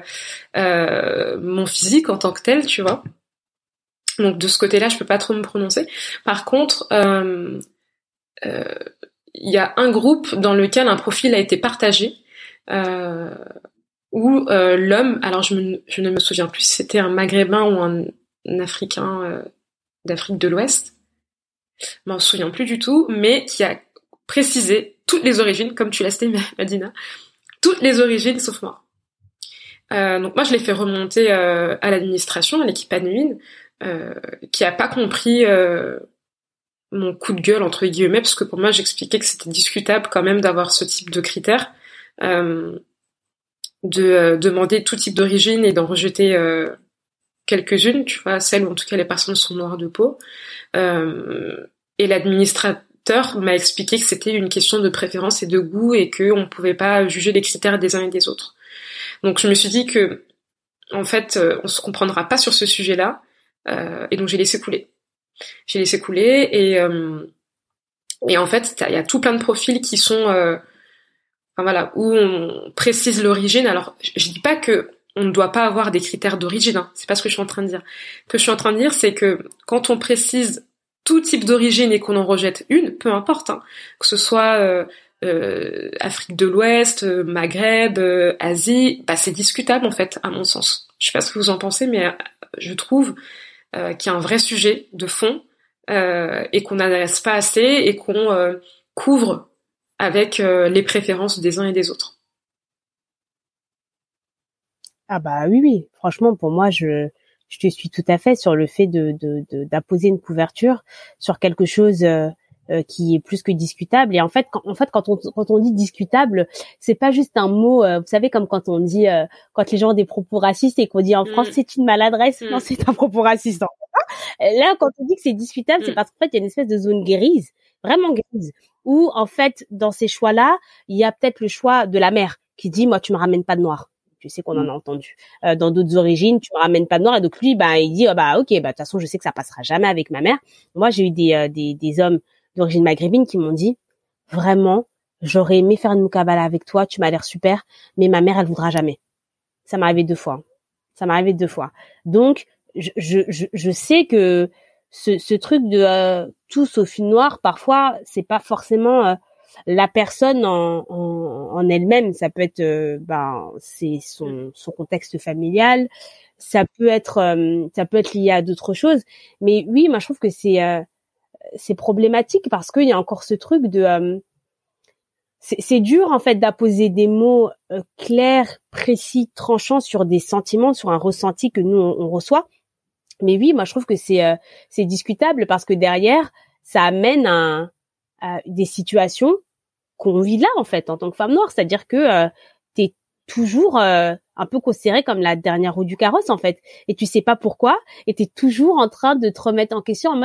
euh, mon physique en tant que tel, tu vois. Donc de ce côté-là, je peux pas trop me prononcer. Par contre, euh, euh, il y a un groupe dans lequel un profil a été partagé, euh, où euh, l'homme, alors je, me, je ne me souviens plus si c'était un Maghrébin ou un, un Africain euh, d'Afrique de l'Ouest, je m'en souviens plus du tout, mais qui a précisé toutes les origines, comme tu l'as cité, Madina, toutes les origines sauf moi. Euh, donc moi je l'ai fait remonter euh, à l'administration, à l'équipe admin, euh, qui a pas compris euh, mon coup de gueule entre guillemets, parce que pour moi j'expliquais que c'était discutable quand même d'avoir ce type de critères, euh, de euh, demander tout type d'origine et d'en rejeter euh, quelques-unes, tu vois, celles où en tout cas les personnes sont noires de peau. Euh, et l'administrateur m'a expliqué que c'était une question de préférence et de goût et qu'on ne pouvait pas juger les critères des uns et des autres. Donc je me suis dit que, en fait, on se comprendra pas sur ce sujet-là, euh, et donc j'ai laissé couler. J'ai laissé couler et euh, et en fait, il y a tout plein de profils qui sont, euh, enfin voilà, où on précise l'origine. Alors je, je dis pas que on ne doit pas avoir des critères d'origine, hein, c'est pas ce que je suis en train de dire. Ce que je suis en train de dire, c'est que quand on précise tout type d'origine et qu'on en rejette une, peu importe, hein, que ce soit euh, euh, Afrique de l'Ouest, euh, Maghreb, euh, Asie, bah c'est discutable en fait, à mon sens. Je sais pas ce que vous en pensez, mais euh, je trouve euh, qu'il y a un vrai sujet de fond euh, et qu'on n'adresse pas assez et qu'on euh, couvre avec euh, les préférences des uns et des autres. Ah bah oui, oui. Franchement, pour moi, je je te suis tout à fait sur le fait de de, de d'apposer une couverture sur quelque chose euh, euh, qui est plus que discutable. Et en fait, quand, en fait, quand on quand on dit discutable, c'est pas juste un mot. Euh, vous savez, comme quand on dit euh, quand les gens ont des propos racistes et qu'on dit en France Mmh. c'est une maladresse. Mmh. Non, c'est un propos raciste. Là, quand on dit que c'est discutable, Mmh. c'est parce qu'en fait, il y a une espèce de zone grise, vraiment grise, où en fait, dans ces choix-là, il y a peut-être le choix de la mère qui dit, moi, tu me ramènes pas de noir. Tu sais qu'on en a entendu. Euh, dans d'autres origines, tu me ramènes pas de noir. Et donc lui, bah, il dit, oh, bah, ok, bah, de toute façon, je sais que ça passera jamais avec ma mère. Moi, j'ai eu des, euh, des, des hommes d'origine maghrébine qui m'ont dit, vraiment, j'aurais aimé faire une moukabala avec toi, tu m'as l'air super, mais ma mère, elle voudra jamais. Ça m'est arrivé deux fois. Ça m'est arrivé deux fois. Donc, je, je, je, je sais que ce, ce truc de euh, tout sauf une noire, parfois, c'est pas forcément euh, la personne en, en, en elle-même. Ça peut être, euh, ben, c'est son, son contexte familial. Ça peut être, euh, ça peut être lié à d'autres choses. Mais oui, moi, je trouve que c'est, euh, c'est problématique parce qu'il y a encore ce truc de, euh, c'est, c'est dur en fait d'apposer des mots euh, clairs, précis, tranchants sur des sentiments, sur un ressenti que nous on, on reçoit. Mais oui, moi je trouve que c'est euh, c'est discutable parce que derrière ça amène à, à des situations qu'on vit là en fait en tant que femme noire, c'est-à-dire que euh, t'es toujours euh, un peu considérée comme la dernière roue du carrosse en fait, et tu sais pas pourquoi, et t'es toujours en train de te remettre en question en mode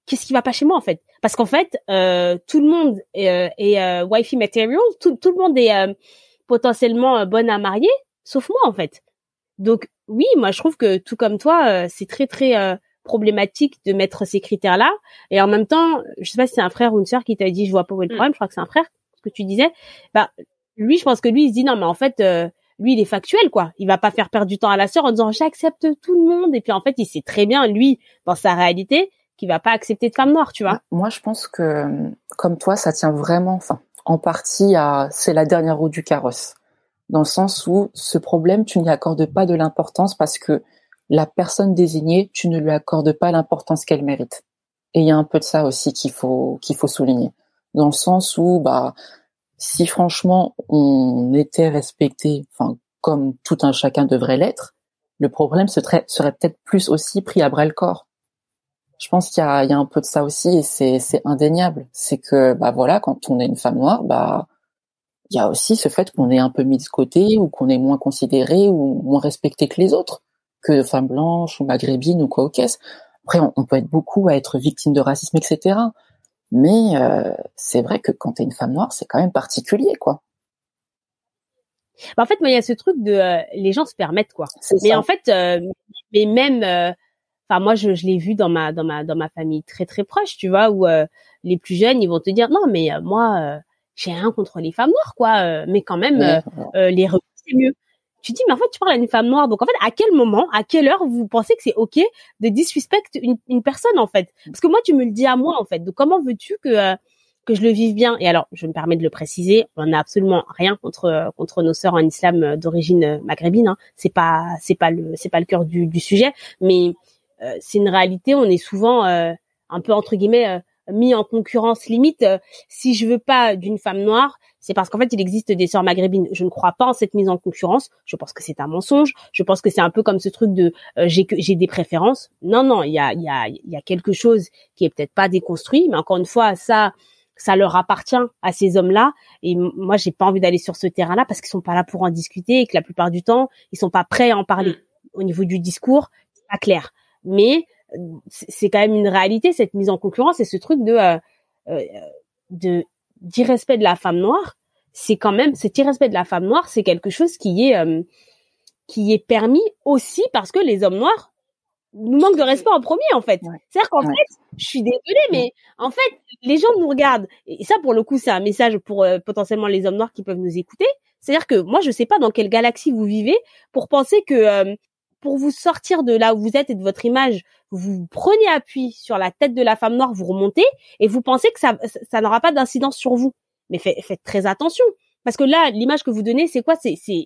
qu'est-ce qui va pas chez moi en fait? Parce qu'en fait, euh, tout le monde est, euh, est euh, wifey material, tout, tout le monde est euh, potentiellement euh, bonne à marier, sauf moi en fait. Donc oui, moi je trouve que tout comme toi, euh, c'est très très euh, problématique de mettre ces critères-là. Et en même temps, je sais pas si c'est un frère ou une sœur qui t'a dit je vois pas où est le problème. Mm. Je crois que c'est un frère, ce que tu disais. Bah lui, je pense que lui il se dit non mais en fait euh, lui il est factuel quoi. Il va pas faire perdre du temps à la sœur en disant j'accepte tout le monde. Et puis en fait il sait très bien lui dans sa réalité qui va pas accepter de femme noire, tu vois. Moi, je pense que, comme toi, ça tient vraiment, enfin, en partie à, c'est la dernière roue du carrosse. Dans le sens où ce problème, tu n'y accordes pas de l'importance parce que la personne désignée, tu ne lui accordes pas l'importance qu'elle mérite. Et il y a un peu de ça aussi qu'il faut, qu'il faut souligner. Dans le sens où, bah, si franchement, on était respecté, enfin, comme tout un chacun devrait l'être, le problème serait, serait peut-être plus aussi pris à bras le corps. Je pense qu'il y a, il y a un peu de ça aussi et c'est, c'est indéniable. C'est que, bah voilà, quand on est une femme noire, bah, il y a aussi ce fait qu'on est un peu mis de côté ou qu'on est moins considéré ou moins respecté que les autres, que femmes blanches ou maghrébines ou caucasses. Après, on, on peut être beaucoup à être victime de racisme, et cetera. Mais euh, c'est vrai que quand t'es une femme noire, c'est quand même particulier, quoi. Bah, en fait, moi, il y a ce truc de, euh, les gens se permettent, quoi. C'est mais ça. en fait, euh, mais même, euh, enfin moi je, je l'ai vu dans ma dans ma dans ma famille très très proche, tu vois, où euh, les plus jeunes ils vont te dire non mais euh, moi euh, j'ai rien contre les femmes noires quoi, euh, mais quand même euh, euh, les requis c'est mieux. Tu dis mais en fait tu parles à une femme noire, donc en fait à quel moment, à quelle heure vous pensez que c'est ok de disrespect une, une personne en fait? Parce que moi tu me le dis à moi en fait, donc comment veux-tu que euh, que je le vive bien? Et alors je me permets de le préciser, on n'a absolument rien contre euh, contre nos sœurs en islam d'origine maghrébine, hein. C'est pas c'est pas le c'est pas le cœur du du sujet, mais Euh, c'est une réalité, on est souvent euh, un peu entre guillemets euh, mis en concurrence limite. Euh, si je veux pas d'une femme noire, c'est parce qu'en fait il existe des sœurs maghrébines. Je ne crois pas en cette mise en concurrence. Je pense que c'est un mensonge. Je pense que c'est un peu comme ce truc de euh, j'ai que j'ai des préférences. Non non, il y a il y a il y a quelque chose qui est peut-être pas déconstruit, mais encore une fois ça ça leur appartient à ces hommes-là. Et moi j'ai pas envie d'aller sur ce terrain-là parce qu'ils sont pas là pour en discuter et que la plupart du temps ils sont pas prêts à en parler. Au niveau du discours, c'est pas clair. Mais c'est quand même une réalité cette mise en concurrence et ce truc de euh, euh, de d'irrespect de la femme noire, c'est quand même cet irrespect de la femme noire, c'est quelque chose qui est euh, qui est permis aussi parce que les hommes noirs nous manquent de respect en premier en fait. Ouais. C'est-à-dire qu'en ouais. fait, je suis désolée mais en fait, les gens nous regardent et ça pour le coup, c'est un message pour euh, potentiellement les hommes noirs qui peuvent nous écouter. C'est-à-dire que moi je sais pas dans quelle galaxie vous vivez pour penser que euh, pour vous sortir de là où vous êtes et de votre image, vous prenez appui sur la tête de la femme noire, vous remontez et vous pensez que ça, ça, ça n'aura pas d'incidence sur vous. Mais fait, faites très attention. Parce que là, l'image que vous donnez, c'est quoi? C'est, c'est,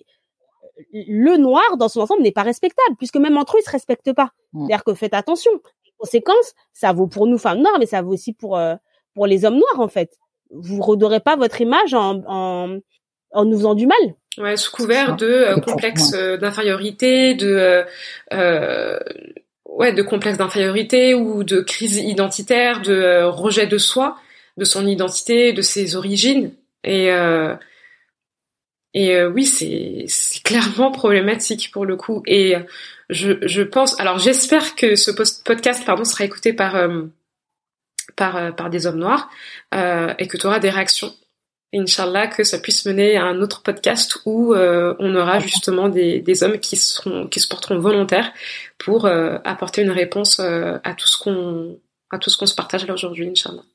le noir dans son ensemble n'est pas respectable, puisque même entre eux, ils se respectent pas. Mmh. C'est-à-dire que faites attention. Les conséquences, ça vaut pour nous, femmes noires, mais ça vaut aussi pour, euh, pour les hommes noirs, en fait. Vous redorez pas votre image en, en, en nous faisant du mal. Ouais, sous couvert de euh, complexe euh, d'infériorité, de euh, euh, ouais, de complexe d'infériorité ou de crise identitaire, de euh, rejet de soi, de son identité, de ses origines. Et euh, et euh, oui, c'est c'est clairement problématique pour le coup. Et je je pense, alors j'espère que ce post- podcast pardon sera écouté par euh, par euh, par des hommes noirs euh, et que tu auras des réactions. Inch'Allah, que ça puisse mener à un autre podcast où euh, on aura justement des, des hommes qui seront, qui se porteront volontaires pour euh, apporter une réponse euh, à tout ce qu'on, à tout ce qu'on se partage là aujourd'hui, Inch'Allah.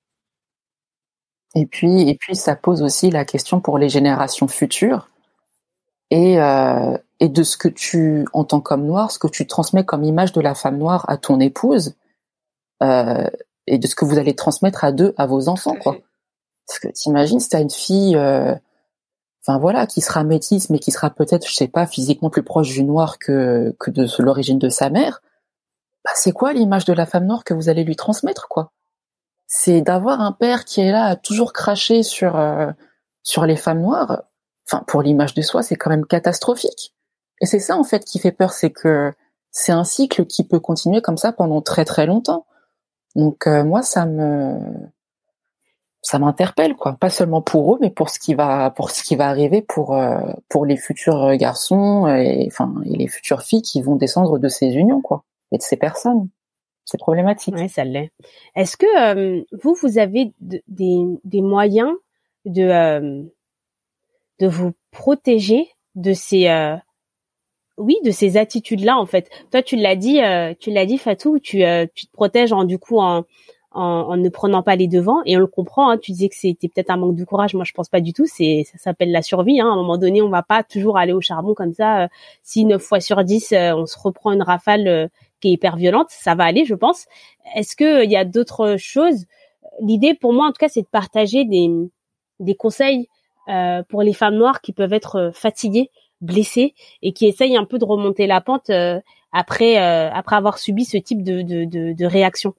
Et puis, et puis, ça pose aussi la question pour les générations futures et euh, et de ce que tu entends comme noir, ce que tu transmets comme image de la femme noire à ton épouse euh, et de ce que vous allez transmettre à deux à vos enfants, quoi. Parce que t'imagines si t'as une fille, euh, enfin voilà, qui sera métisse, mais qui sera peut-être, je sais pas, physiquement plus proche du noir que que de l'origine de sa mère. Bah c'est quoi l'image de la femme noire que vous allez lui transmettre, quoi? C'est d'avoir un père qui est là à toujours cracher sur euh, sur les femmes noires. Enfin, pour l'image de soi, c'est quand même catastrophique. Et c'est ça en fait qui fait peur, c'est que c'est un cycle qui peut continuer comme ça pendant très très longtemps. Donc euh, moi, ça me ça m'interpelle, quoi, pas seulement pour eux mais pour ce qui va pour ce qui va arriver pour euh, pour les futurs garçons et enfin et les futures filles qui vont descendre de ces unions, quoi, et de ces personnes. c'est problématique. Ouais, ça l'est. Est-ce que euh, vous, vous avez de, des, des moyens de euh, de vous protéger de ces euh, oui, de ces attitudes-là en fait. Toi, tu l'as dit, euh, tu l'as dit, Fatou, tu euh, tu te protèges en du coup en, en en ne prenant pas les devants, et on le comprend. Hein, tu disais que c'était peut-être un manque de courage. Moi, je pense pas du tout. C'est ça s'appelle la survie. Hein. À un moment donné, on va pas toujours aller au charbon comme ça. Euh, si neuf fois sur dix, euh, on se reprend une rafale euh, qui est hyper violente, ça va aller, je pense. Est-ce que il y a d'autres choses? L'idée pour moi, en tout cas, c'est de partager des des conseils euh, pour les femmes noires qui peuvent être fatiguées, blessées, et qui essayent un peu de remonter la pente euh, après euh, après avoir subi ce type de de de, de réaction.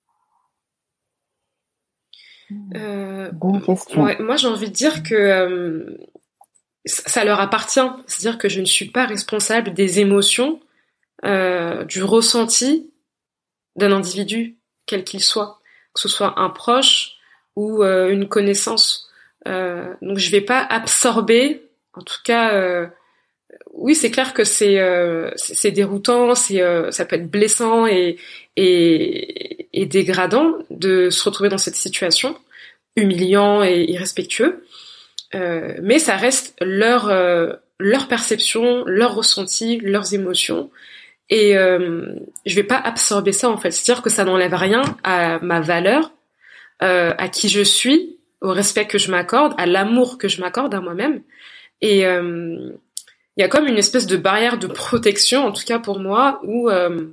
Euh, Bonne question. Ouais, moi, j'ai envie de dire que euh, ça leur appartient. C'est-à-dire que je ne suis pas responsable des émotions, euh, du ressenti d'un individu, quel qu'il soit, que ce soit un proche ou euh, une connaissance. Euh, donc, je vais pas absorber. En tout cas, euh, oui, c'est clair que c'est euh, c'est déroutant, c'est euh, ça peut être blessant et et, et dégradant de se retrouver dans cette situation, humiliant et irrespectueux. Euh, mais ça reste leur euh, leur perception, leur ressenti, leurs émotions, et euh, je vais pas absorber ça en fait. C'est-à-dire que ça n'enlève rien à ma valeur, euh, à qui je suis, au respect que je m'accorde, à l'amour que je m'accorde à moi-même. Et euh, il y a comme une espèce de barrière de protection, en tout cas pour moi, où euh,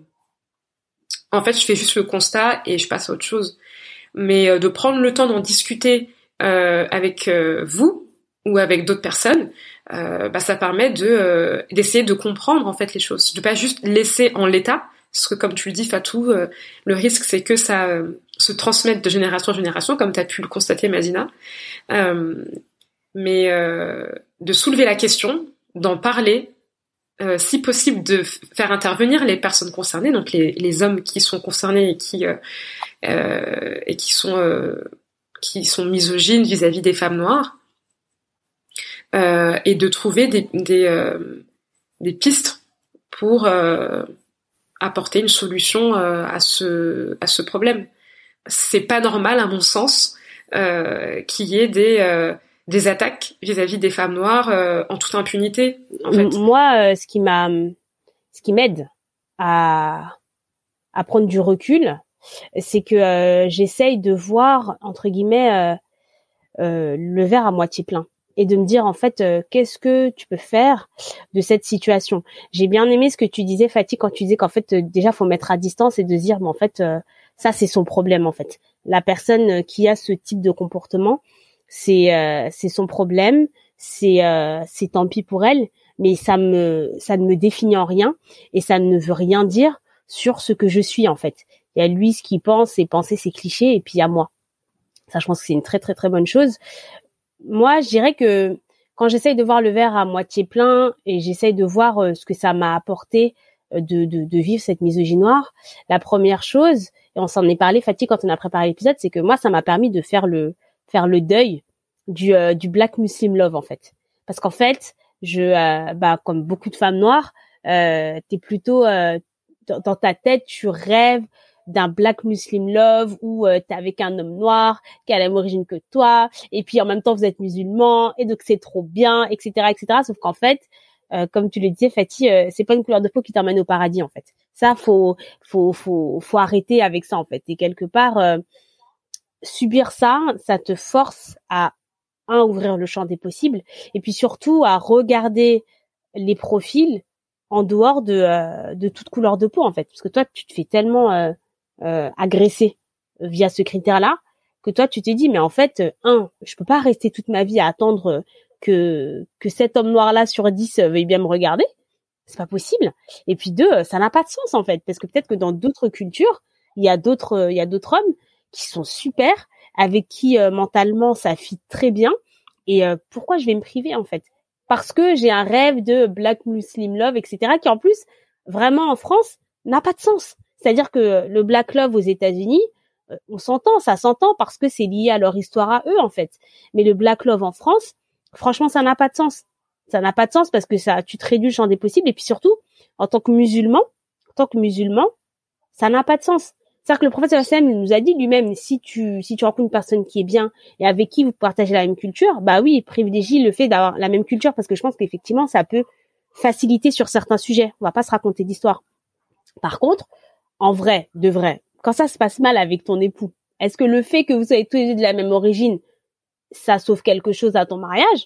en fait je fais juste le constat et je passe à autre chose. Mais euh, de prendre le temps d'en discuter euh, avec euh, vous ou avec d'autres personnes, euh, bah, ça permet de euh, d'essayer de comprendre en fait les choses, de pas juste laisser en l'état, parce que comme tu le dis, Fatou, euh, le risque c'est que ça euh, se transmette de génération en génération, comme tu as pu le constater, Madina. Euh, mais euh, de soulever la question, d'en parler, euh, si possible de f- faire intervenir les personnes concernées, donc les, les hommes qui sont concernés et qui euh, euh, et qui sont euh, qui sont misogynes vis-à-vis des femmes noires, euh, et de trouver des des, euh, des pistes pour euh, apporter une solution euh, à ce à ce problème. C'est pas normal à mon sens euh, qu'il y ait des euh, des attaques vis-à-vis des femmes noires euh, en toute impunité, en fait. Moi, euh, ce qui m'a, ce qui m'aide à à prendre du recul, c'est que euh, j'essaye de voir entre guillemets euh, euh, le verre à moitié plein, et de me dire en fait euh, qu'est-ce que tu peux faire de cette situation. J'ai bien aimé ce que tu disais, Fatih, quand tu disais qu'en fait euh, déjà faut mettre à distance et de se dire mais en fait euh, ça c'est son problème en fait. La personne qui a ce type de comportement, c'est euh, c'est son problème, c'est euh, c'est tant pis pour elle, mais ça me ça ne me définit en rien et ça ne veut rien dire sur ce que je suis en fait. Il y a lui ce qu'il pense, ses pensées, ses clichés, et puis il y a moi. Ça, je pense que c'est une très très très bonne chose. Moi, je dirais que quand j'essaye de voir le verre à moitié plein et j'essaye de voir euh, ce que ça m'a apporté euh, de, de, de vivre cette misogynie noire, la première chose, et on s'en est parlé, Fatih, quand on a préparé l'épisode, c'est que moi, ça m'a permis de faire le faire le deuil du euh, du Black Muslim Love en fait, parce qu'en fait, je euh, bah comme beaucoup de femmes noires, euh, t'es plutôt euh, dans, dans ta tête, tu rêves d'un Black Muslim Love où euh, t'es avec un homme noir qui a la même origine que toi, et puis en même temps vous êtes musulman, et donc c'est trop bien, et cetera, et cetera. Sauf qu'en fait, euh, comme tu le disais, Fatih, euh, c'est pas une couleur de peau qui t'emmène au paradis en fait. Ça, faut, faut, faut, faut arrêter avec ça en fait. Et quelque part, euh, subir ça, ça te force à un ouvrir le champ des possibles, et puis surtout à regarder les profils en dehors de euh, de toute couleur de peau en fait, parce que toi tu te fais tellement euh, euh, agresser via ce critère-là que toi tu t'es dit mais en fait euh, un, je peux pas rester toute ma vie à attendre que que cet homme noir-là sur dix veuille bien me regarder, c'est pas possible. Et puis deux, ça n'a pas de sens en fait, parce que peut-être que dans d'autres cultures il y a d'autres il y a d'autres hommes qui sont super, avec qui euh, mentalement ça fit très bien, et euh, pourquoi je vais me priver en fait, parce que j'ai un rêve de Black Muslim Love, et cetera, qui en plus vraiment en France n'a pas de sens. C'est-à-dire que le Black Love aux États-Unis, euh, on s'entend, ça s'entend parce que c'est lié à leur histoire à eux en fait, mais le Black Love en France, franchement ça n'a pas de sens. Ça n'a pas de sens parce que ça, tu te réduis le champ des possibles, et puis surtout en tant que musulman, en tant que musulman, ça n'a pas de sens. C'est-à-dire que le prophète sallallahu alayhi wa sallam, il nous a dit lui-même, si tu, si tu rencontres une personne qui est bien et avec qui vous partagez la même culture, bah oui, privilégie le fait d'avoir la même culture parce que je pense qu'effectivement, ça peut faciliter sur certains sujets. On va pas se raconter d'histoire. Par contre, en vrai, de vrai, quand ça se passe mal avec ton époux, est-ce que le fait que vous soyez tous les deux de la même origine, ça sauve quelque chose à ton mariage?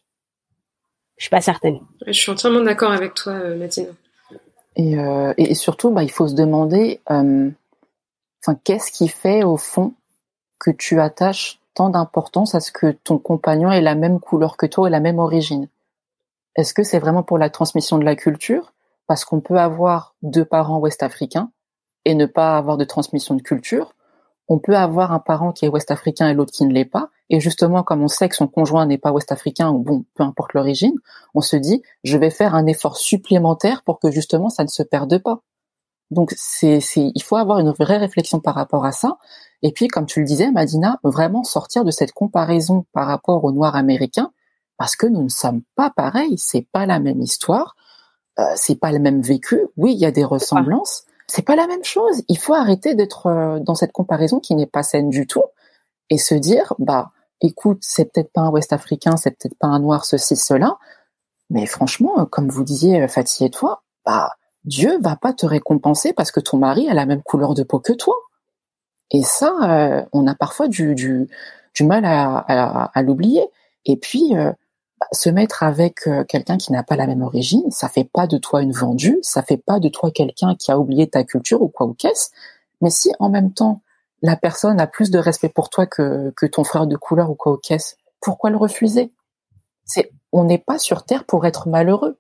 Je suis pas certaine. Je suis entièrement d'accord avec toi, Nadine. Et, euh, et surtout, bah, il faut se demander, euh, enfin, qu'est-ce qui fait au fond que tu attaches tant d'importance à ce que ton compagnon ait la même couleur que toi et la même origine? Est-ce que c'est vraiment pour la transmission de la culture? Parce qu'on peut avoir deux parents ouest-africains et ne pas avoir de transmission de culture. On peut avoir un parent qui est ouest-africain et l'autre qui ne l'est pas. Et justement, comme on sait que son conjoint n'est pas ouest-africain, ou bon, peu importe l'origine, on se dit, je vais faire un effort supplémentaire pour que justement ça ne se perde pas. Donc, c'est, c'est, il faut avoir une vraie réflexion par rapport à ça. Et puis, comme tu le disais, Madina, vraiment sortir de cette comparaison par rapport aux Noirs américains, parce que nous ne sommes pas pareils. C'est pas la même histoire, euh, c'est pas le même vécu. Oui, il y a des ressemblances. C'est pas la même chose. Il faut arrêter d'être euh, dans cette comparaison qui n'est pas saine du tout et se dire, bah, écoute, c'est peut-être pas un Ouest-Africain, c'est peut-être pas un Noir, ceci, cela, mais franchement, comme vous disiez, Fatih et toi, bah, Dieu va pas te récompenser parce que ton mari a la même couleur de peau que toi. Et ça, euh, on a parfois du, du, du mal à, à, à l'oublier. Et puis, euh, bah, se mettre avec euh, quelqu'un qui n'a pas la même origine, ça fait pas de toi une vendue, ça fait pas de toi quelqu'un qui a oublié ta culture ou quoi ou qu'est-ce. Mais si en même temps, la personne a plus de respect pour toi que, que ton frère de couleur ou quoi ou qu'est-ce, pourquoi le refuser? C'est, on n'est pas sur Terre pour être malheureux.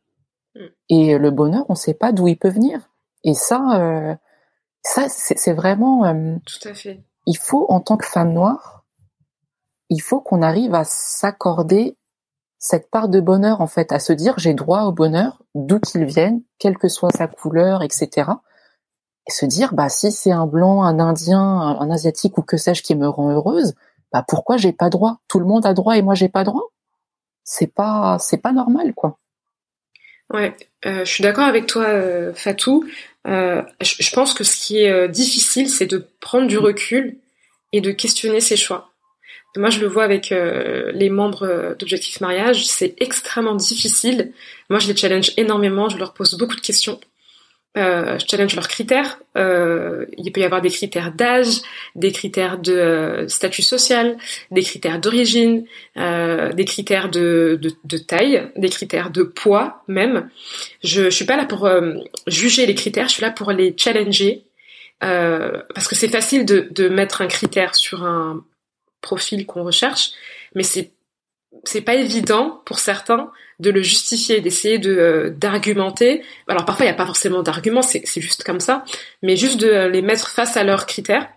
Et le bonheur, on ne sait pas d'où il peut venir. Et ça, euh, ça, c'est, c'est vraiment. Euh, Tout à fait. Il faut, en tant que femme noire, il faut qu'on arrive à s'accorder cette part de bonheur, en fait, à se dire j'ai droit au bonheur, d'où qu'il vienne, quelle que soit sa couleur, et cetera. Et se dire, bah si c'est un blanc, un indien, un, un asiatique ou que sais-je qui me rend heureuse, bah pourquoi j'ai pas droit? Tout le monde a droit et moi j'ai pas droit? C'est pas, c'est pas normal, quoi. Ouais, euh, je suis d'accord avec toi, euh, Fatou. Euh, je, je pense que ce qui est euh, difficile, c'est de prendre du recul et de questionner ses choix. Et moi, je le vois avec euh, les membres d'Objectif Mariage, c'est extrêmement difficile. Moi, je les challenge énormément, je leur pose beaucoup de questions. Euh, je challenge leurs critères. Euh, il peut y avoir des critères d'âge, des critères de euh, statut social, des critères d'origine, euh, des critères de, de, de taille, des critères de poids même. Je, je suis pas là pour euh, juger les critères, je suis là pour les challenger. Euh, parce que c'est facile de, de mettre un critère sur un profil qu'on recherche, mais c'est c'est pas évident pour certains de le justifier, d'essayer de euh, d'argumenter. Alors parfois il y a pas forcément d'arguments, c'est c'est juste comme ça, mais juste de les mettre face à leurs critères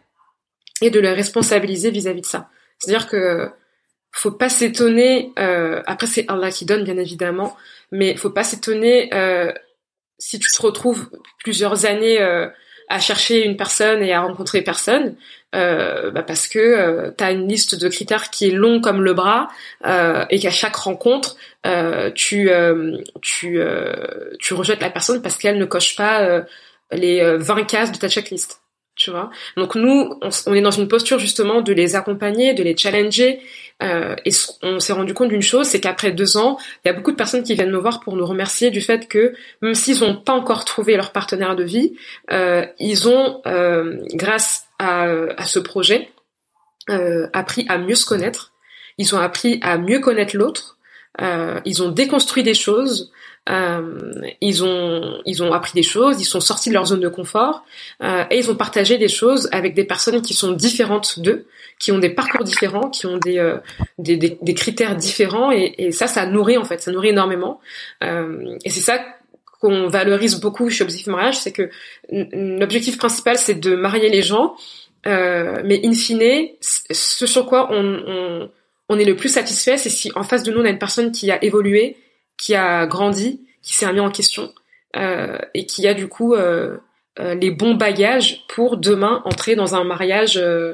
et de les responsabiliser vis-à-vis de ça. C'est-à-dire que faut pas s'étonner. Euh, après c'est Allah qui donne bien évidemment, mais faut pas s'étonner euh, si tu te retrouves plusieurs années euh, à chercher une personne et à rencontrer personne, euh, bah parce que euh, tu as une liste de critères qui est long comme le bras euh, et qu'à chaque rencontre, euh, tu euh, tu euh, tu rejettes la personne parce qu'elle ne coche pas euh, les vingt cases de ta checklist. Tu vois. Donc nous, on, on est dans une posture justement de les accompagner, de les challenger. Euh, et on s'est rendu compte d'une chose, c'est qu'après deux ans, il y a beaucoup de personnes qui viennent me voir pour nous remercier du fait que même s'ils n'ont pas encore trouvé leur partenaire de vie, euh, ils ont, euh, grâce à, à ce projet, euh, appris à mieux se connaître. Ils ont appris à mieux connaître l'autre. Euh, ils ont déconstruit des choses. Euh, ils ont ils ont appris des choses, ils sont sortis de leur zone de confort euh, et ils ont partagé des choses avec des personnes qui sont différentes d'eux, qui ont des parcours différents, qui ont des euh, des, des, des critères différents et, et ça ça nourrit en fait, ça nourrit énormément euh, et c'est ça qu'on valorise beaucoup chez Objectif Mariage, c'est que l'objectif principal c'est de marier les gens, euh, mais in fine ce sur quoi on, on on est le plus satisfait, c'est si en face de nous on a une personne qui a évolué, qui a grandi, qui s'est remis en question euh, et qui a du coup euh, euh, les bons bagages pour demain entrer dans un mariage euh,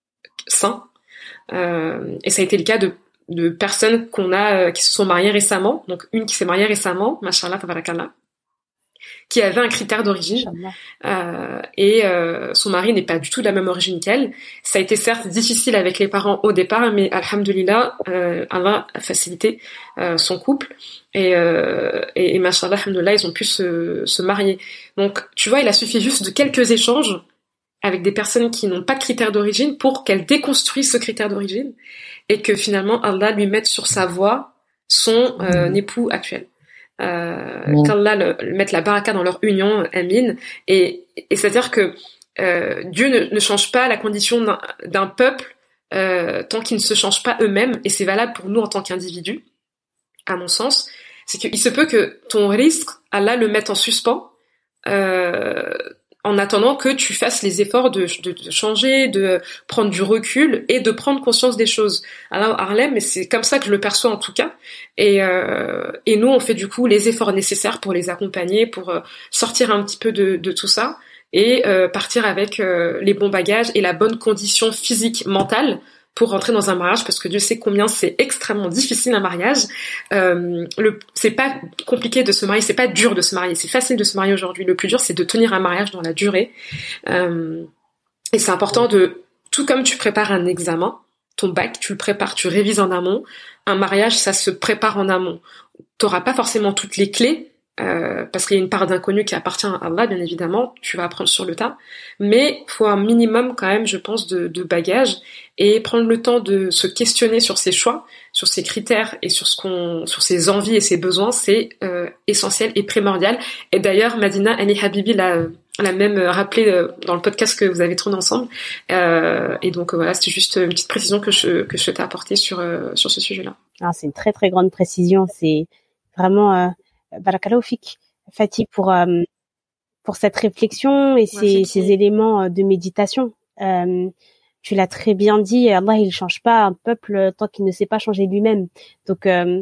sain. Euh, et ça a été le cas de, de personnes qu'on a euh, qui se sont mariées récemment. Donc une qui s'est mariée récemment, machallah, tabarakallah. qui avait un critère d'origine euh, et euh, son mari n'est pas du tout de la même origine qu'elle. Ça a été certes difficile avec les parents au départ, mais alhamdoulilah, euh, Allah a facilité euh, son couple et euh, et, et mashallah, alhamdoulilah, ils ont pu se, se marier. Donc tu vois, il a suffi juste de quelques échanges avec des personnes qui n'ont pas de critère d'origine pour qu'elle déconstruise ce critère d'origine et que finalement Allah lui mette sur sa voie son euh, mmh. époux actuel. Euh, mmh. Qu'Allah le, le mette la baraka dans leur union, amin. Et, et c'est-à-dire que euh, Dieu ne, ne change pas la condition d'un, d'un peuple euh, tant qu'ils ne se changent pas eux-mêmes. Et c'est valable pour nous en tant qu'individus, à mon sens. C'est qu'il se peut que ton risque, Allah le mette en suspens euh, en attendant que tu fasses les efforts de, de, de changer, de prendre du recul et de prendre conscience des choses. Alors Harlem, mais c'est comme ça que je le perçois en tout cas. Et, euh, et nous, on fait du coup les efforts nécessaires pour les accompagner, pour euh, sortir un petit peu de, de tout ça et euh, partir avec euh, les bons bagages et la bonne condition physique, mentale pour rentrer dans un mariage, parce que Dieu sait combien c'est extrêmement difficile un mariage. Euh, le, c'est pas compliqué de se marier, c'est pas dur de se marier, c'est facile de se marier aujourd'hui. Le plus dur, c'est de tenir un mariage dans la durée. Euh, et c'est important de, tout comme tu prépares un examen, ton bac, tu le prépares, tu révises en amont. Un mariage, ça se prépare en amont. T'auras pas forcément toutes les clés, Euh, parce qu'il y a une part d'inconnu qui appartient à Allah, bien évidemment, tu vas apprendre sur le tas, mais faut un minimum quand même, je pense, de, de bagages et prendre le temps de se questionner sur ses choix, sur ses critères et sur ce qu'on, sur ses envies et ses besoins, c'est euh, essentiel et primordial. Et d'ailleurs, Madina Annie Habibi l'a, l'a même rappelé dans le podcast que vous avez tourné ensemble. Euh, et donc voilà, c'était juste une petite précision que je que je souhaitais apporter sur euh, sur ce sujet-là. Ah, c'est une très très grande précision. C'est vraiment euh... Barakallahu fik, Fatih, pour euh, pour cette réflexion et ces, ces éléments de méditation. Euh, tu l'as très bien dit, Allah il change pas un peuple tant qu'il ne sait pas changer lui-même. Donc euh,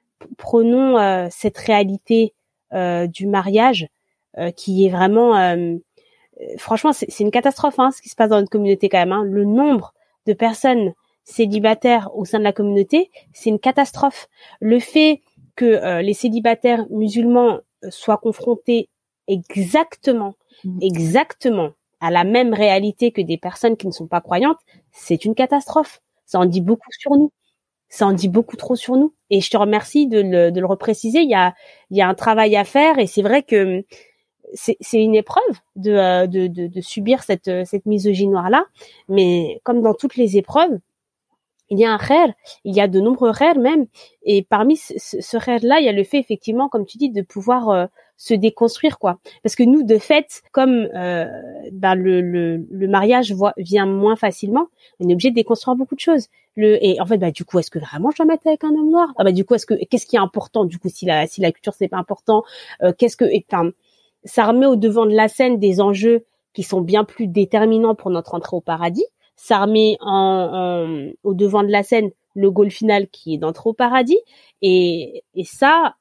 prenons euh, cette réalité euh, du mariage euh, qui est vraiment, euh, franchement, c'est, c'est une catastrophe hein, ce qui se passe dans notre communauté quand même. Hein. Le nombre de personnes célibataires au sein de la communauté, c'est une catastrophe. Le fait que euh, les célibataires musulmans euh, soient confrontés exactement, mmh. exactement à la même réalité que des personnes qui ne sont pas croyantes, c'est une catastrophe. Ça en dit beaucoup sur nous. Ça en dit beaucoup trop sur nous. Et je te remercie de le, de le repréciser. Il y a, il y a un travail à faire et c'est vrai que c'est, c'est une épreuve de, euh, de, de, de subir cette, cette misogynie noire-là. Mais comme dans toutes les épreuves, il y a un khair, il y a de nombreux khairs même, et parmi ce, ce, ce khair-là, il y a le fait effectivement, comme tu dis, de pouvoir euh, se déconstruire, quoi. Parce que nous, de fait, comme euh, ben le, le, le mariage voit, vient moins facilement, on est obligé de déconstruire beaucoup de choses. Le et en fait, bah du coup, est-ce que vraiment je dois mettre avec un homme noir ? Ah bah du coup, est-ce que qu'est-ce qui est important du coup si la si la culture c'est pas important, euh, qu'est-ce que enfin ça remet au devant de la scène des enjeux qui sont bien plus déterminants pour notre entrée au paradis. Ça remet en, en, au devant de la scène le goal final qui est d'entrer au paradis. Et, et ça,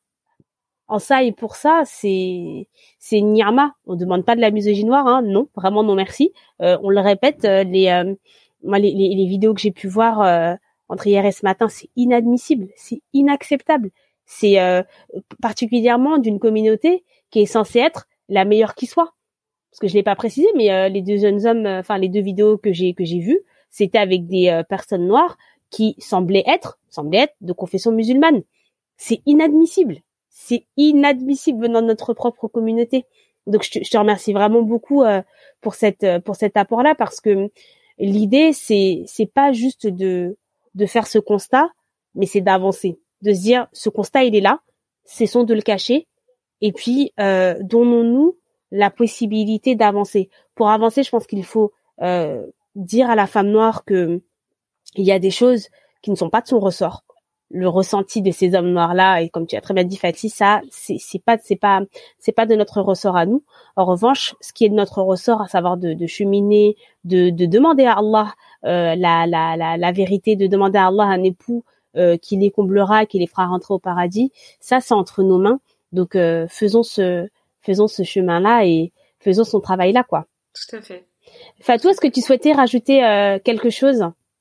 en ça et pour ça, c'est c'est une ni'ma. On demande pas de la misogynie noire, hein, non, vraiment non merci. Euh, on le répète, euh, les, euh, moi, les, les, les vidéos que j'ai pu voir euh, entre hier et ce matin, c'est inadmissible, c'est inacceptable. C'est euh, particulièrement d'une communauté qui est censée être la meilleure qui soit. Parce que je l'ai pas précisé, mais euh, les deux jeunes hommes, enfin euh, les deux vidéos que j'ai que j'ai vues, c'était avec des euh, personnes noires qui semblaient être, semblaient être de confession musulmane. C'est inadmissible, c'est inadmissible venant de notre propre communauté. Donc je te, je te remercie vraiment beaucoup euh, pour cette pour cet apport-là, parce que l'idée c'est c'est pas juste de de faire ce constat, mais c'est d'avancer, de se dire ce constat il est là, cessons de le cacher, et puis euh, donnons-nous la possibilité d'avancer. Pour avancer, je pense qu'il faut euh, dire à la femme noire que il y a des choses qui ne sont pas de son ressort. Le ressenti de ces hommes noirs là, et comme tu as très bien dit Fatih, ça c'est, c'est pas c'est pas c'est pas de notre ressort à nous. En revanche, ce qui est de notre ressort, à savoir de, de cheminer, de, de demander à Allah euh, la, la la la vérité, de demander à Allah un époux euh, qui les comblera, qui les fera rentrer au paradis, ça c'est entre nos mains. Donc euh, faisons ce faisons ce chemin-là et faisons son travail-là, quoi. Tout à fait. Fatou, est-ce que tu souhaitais rajouter euh, quelque chose ?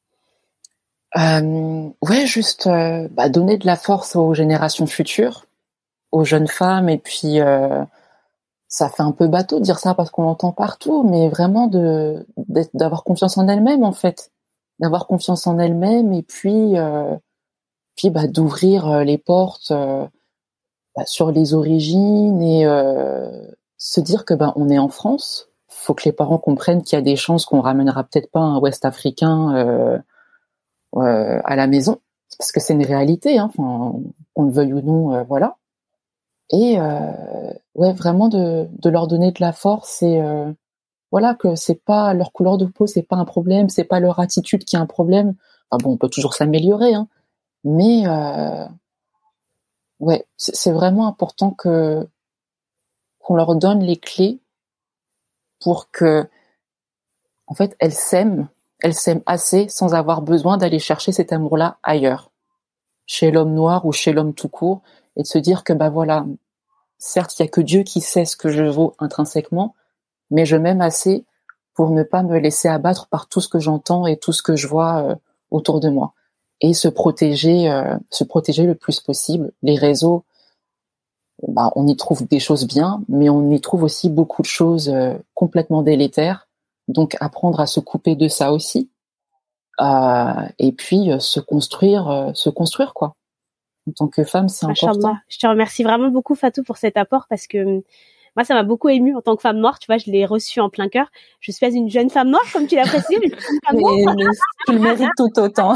euh, Ouais, juste euh, bah, donner de la force aux générations futures, aux jeunes femmes, et puis euh, ça fait un peu bateau de dire ça parce qu'on l'entend partout, mais vraiment de d'avoir confiance en elle-même en fait, d'avoir confiance en elle-même et puis euh, puis bah d'ouvrir les portes euh, bah, sur les origines et euh, se dire que bah on est en France. Faut que les parents comprennent qu'il y a des chances qu'on ramènera peut-être pas un Ouest africain euh, euh, à la maison, parce que c'est une réalité, hein, enfin, qu'on le veuille ou non, euh, voilà. Et euh, ouais, vraiment de, de leur donner de la force et euh, voilà que c'est pas leur couleur de peau, c'est pas un problème, c'est pas leur attitude qui est un problème. Enfin bon, on peut toujours s'améliorer, hein, mais euh, ouais, c'est, c'est vraiment important que qu'on leur donne les clés pour que, en fait, elles s'aiment, elles s'aiment assez sans avoir besoin d'aller chercher cet amour-là ailleurs, chez l'homme noir ou chez l'homme tout court, et de se dire que bah voilà. Certes, il y a que Dieu qui sait ce que je vaux intrinsèquement, mais je m'aime assez pour ne pas me laisser abattre par tout ce que j'entends et tout ce que je vois euh, autour de moi. Et se protéger, euh, se protéger le plus possible. Les réseaux, bah, on y trouve des choses bien, mais on y trouve aussi beaucoup de choses euh, complètement délétères. Donc, apprendre à se couper de ça aussi. Euh, et puis, euh, se construire, euh, se construire, quoi. En tant que femme, c'est important. Machallah. Je te remercie vraiment beaucoup, Fatou, pour cet apport parce que moi, ça m'a beaucoup émue en tant que femme noire. Tu vois, je l'ai reçu en plein cœur. Je suis pas une jeune femme noire, comme tu l'as précisé, mais je suis une femme noire. Mais, mais tu le mérites tout autant.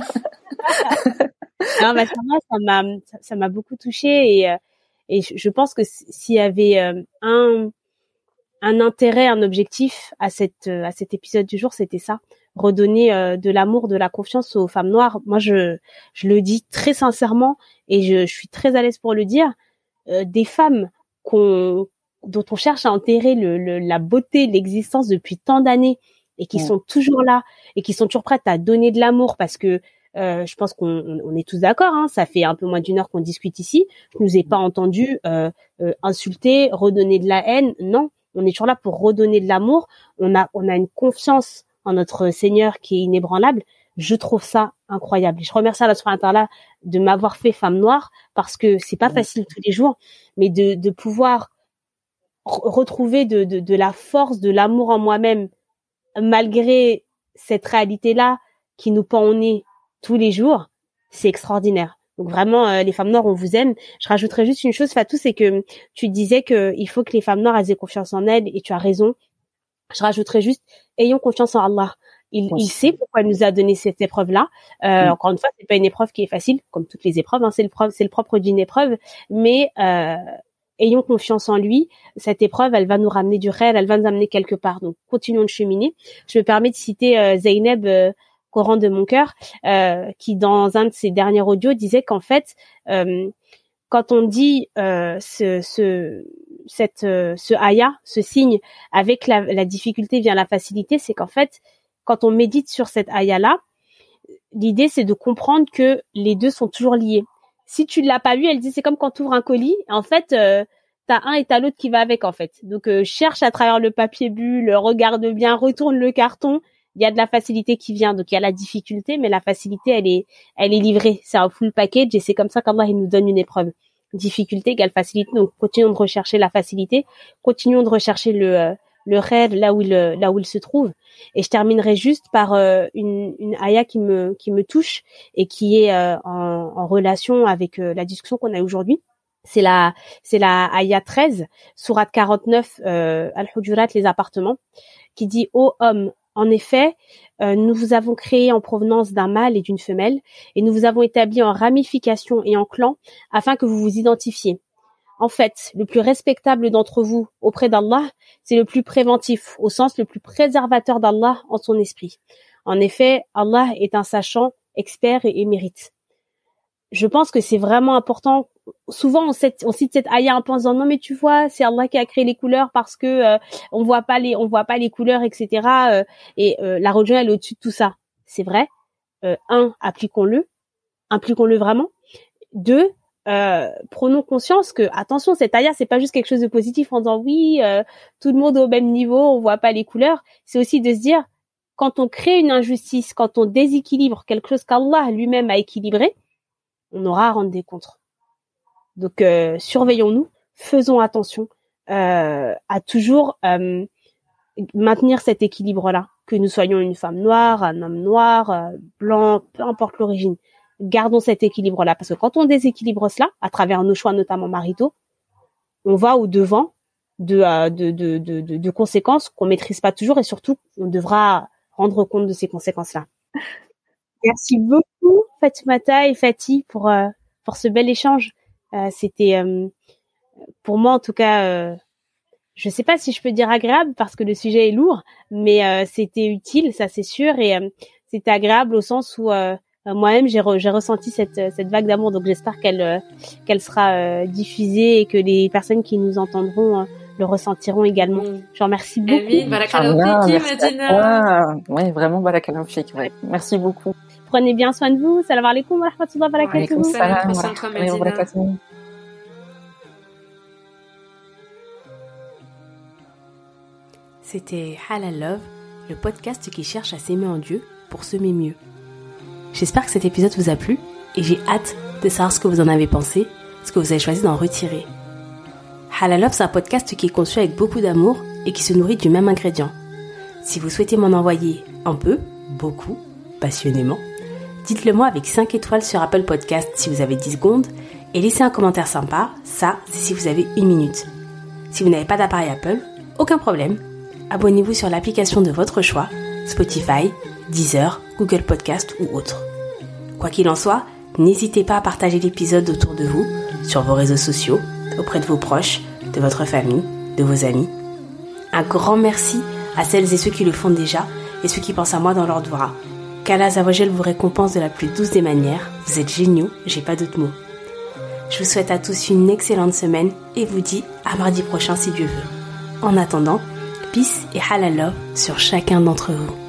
Non, machallah, ça m'a, ça, ça m'a beaucoup touchée et, et je pense que s'il y avait un, un intérêt, un objectif à cette, à cet épisode du jour, c'était ça. Redonner euh, de l'amour, de la confiance aux femmes noires. Moi, je, je le dis très sincèrement et je, je suis très à l'aise pour le dire. Euh, des femmes qu'on, dont on cherche à enterrer le, le, la beauté, l'existence depuis tant d'années et qui ouais. sont toujours là et qui sont toujours prêtes à donner de l'amour parce que euh, je pense qu'on on est tous d'accord. Hein, ça fait un peu moins d'une heure qu'on discute ici. Je nous ai pas entendu euh, euh, insulter, redonner de la haine. Non, on est toujours là pour redonner de l'amour. On a, on a une confiance en notre Seigneur qui est inébranlable. Je trouve ça incroyable. Et je remercie Allah subhanahu wa ta'ala de m'avoir fait femme noire parce que c'est pas facile tous les jours, mais de, de pouvoir r- retrouver de, de, de la force, de l'amour en moi-même, malgré cette réalité-là qui nous pend au nez tous les jours, c'est extraordinaire. Donc vraiment, euh, les femmes noires, on vous aime. Je rajouterais juste une chose, Fatou, c'est que tu disais que il faut que les femmes noires elles aient confiance en elles, et tu as raison. Je rajouterais juste, ayons confiance en Allah. Il, oui. il sait pourquoi il nous a donné cette épreuve-là. Euh, oui. Encore une fois, c'est pas une épreuve qui est facile, comme toutes les épreuves. Hein, c'est le propre, c'est le propre d'une épreuve. Mais euh, ayons confiance en lui. Cette épreuve, elle va nous ramener du khayr, elle va nous amener quelque part. Donc, continuons de cheminer. Je me permets de citer euh, Zeynep, euh, Coran de mon cœur, euh, qui dans un de ses derniers audios disait qu'en fait, euh, quand on dit euh, ce, ce cette euh, ce aya, ce signe avec la, la difficulté vient la facilité, c'est qu'en fait quand on médite sur cette aya là, l'idée c'est de comprendre que les deux sont toujours liés. Si tu l'as pas lu, elle dit c'est comme quand tu ouvres un colis, en fait euh, t'as un et t'as l'autre qui va avec en fait. Donc euh, cherche à travers le papier bulle, regarde bien, retourne le carton, il y a de la facilité qui vient, donc il y a la difficulté, mais la facilité elle est elle est livrée, c'est un full package et c'est comme ça qu'Allah il nous donne une épreuve. Difficulté égale facilité, donc continuons de rechercher la facilité, continuons de rechercher le euh, le khayr là où il là où il se trouve. Et je terminerai juste par euh, une une aya qui me qui me touche et qui est euh, en, en relation avec euh, la discussion qu'on a aujourd'hui. C'est la c'est la aya treize, sourate quarante-neuf, euh, Al-Hujurat, les appartements, qui dit ô homme, en effet, euh, nous vous avons créé en provenance d'un mâle et d'une femelle, et nous vous avons établi en ramifications et en clans afin que vous vous identifiez. En fait, le plus respectable d'entre vous auprès d'Allah, c'est le plus préventif, au sens le plus préservateur d'Allah en son esprit. En effet, Allah est un sachant, expert et émérite. Je pense que c'est vraiment important. Souvent, on cite, on cite cette aya en pensant non mais tu vois, c'est Allah qui a créé les couleurs parce que euh, on voit pas les, on voit pas les couleurs, et cetera. Euh, et euh, la religion elle est au-dessus de tout ça. C'est vrai. Euh, un, appliquons-le, appliquons-le vraiment. Deux, euh, prenons conscience que attention, cette aya c'est pas juste quelque chose de positif en disant oui, euh, tout le monde est au même niveau, on voit pas les couleurs. C'est aussi de se dire quand on crée une injustice, quand on déséquilibre quelque chose qu'Allah lui-même a équilibré, on aura à rendre des comptes. Donc, euh, surveillons-nous, faisons attention, euh, à toujours euh, maintenir cet équilibre-là, que nous soyons une femme noire, un homme noir, euh, blanc, peu importe l'origine. Gardons cet équilibre-là, parce que quand on déséquilibre cela, à travers nos choix notamment maritaux, on va au devant de, euh, de, de, de, de, de conséquences qu'on maîtrise pas toujours, et surtout, on devra rendre compte de ces conséquences-là. Merci beaucoup, Fatoumata et Fatih, pour, euh, pour ce bel échange. Euh, c'était, euh, pour moi en tout cas, euh, je sais pas si je peux dire agréable parce que le sujet est lourd, mais euh, c'était utile, ça c'est sûr, et euh, c'était agréable au sens où euh, moi-même j'ai, re, j'ai ressenti cette, cette vague d'amour, donc j'espère qu'elle, euh, qu'elle sera euh, diffusée et que les personnes qui nous entendront euh, le ressentiront également. Mm. Je vous remercie beaucoup. Amin, barakallahu fiki, Medina. Ouais, vraiment barakallahu fiki, ouais. Merci beaucoup. Prenez bien soin de vous. Salam alaikum wa rahmatullahi wa barakatuh. Wa salam, prends soin de toi, Medina. C'était Halal Love, le podcast qui cherche à s'aimer en Dieu pour semer mieux. J'espère que cet épisode vous a plu et j'ai hâte de savoir ce que vous en avez pensé, ce que vous avez choisi d'en retirer. Halal Love, c'est un podcast qui est conçu avec beaucoup d'amour et qui se nourrit du même ingrédient. Si vous souhaitez m'en envoyer un peu, beaucoup, passionnément, dites-le moi avec cinq étoiles sur Apple Podcast si vous avez dix secondes et laissez un commentaire sympa, ça c'est si vous avez une minute. Si vous n'avez pas d'appareil Apple, aucun problème. Abonnez-vous sur l'application de votre choix, Spotify, Deezer, Google Podcast ou autre. Quoi qu'il en soit, n'hésitez pas à partager l'épisode autour de vous, sur vos réseaux sociaux, auprès de vos proches, de votre famille, de vos amis. Un grand merci à celles et ceux qui le font déjà et ceux qui pensent à moi dans leur doura. Qu'Allah Azawajal vous récompense de la plus douce des manières. Vous êtes géniaux, j'ai pas d'autres mots. Je vous souhaite à tous une excellente semaine et vous dis à mardi prochain si Dieu veut. En attendant, peace et halal love sur chacun d'entre vous.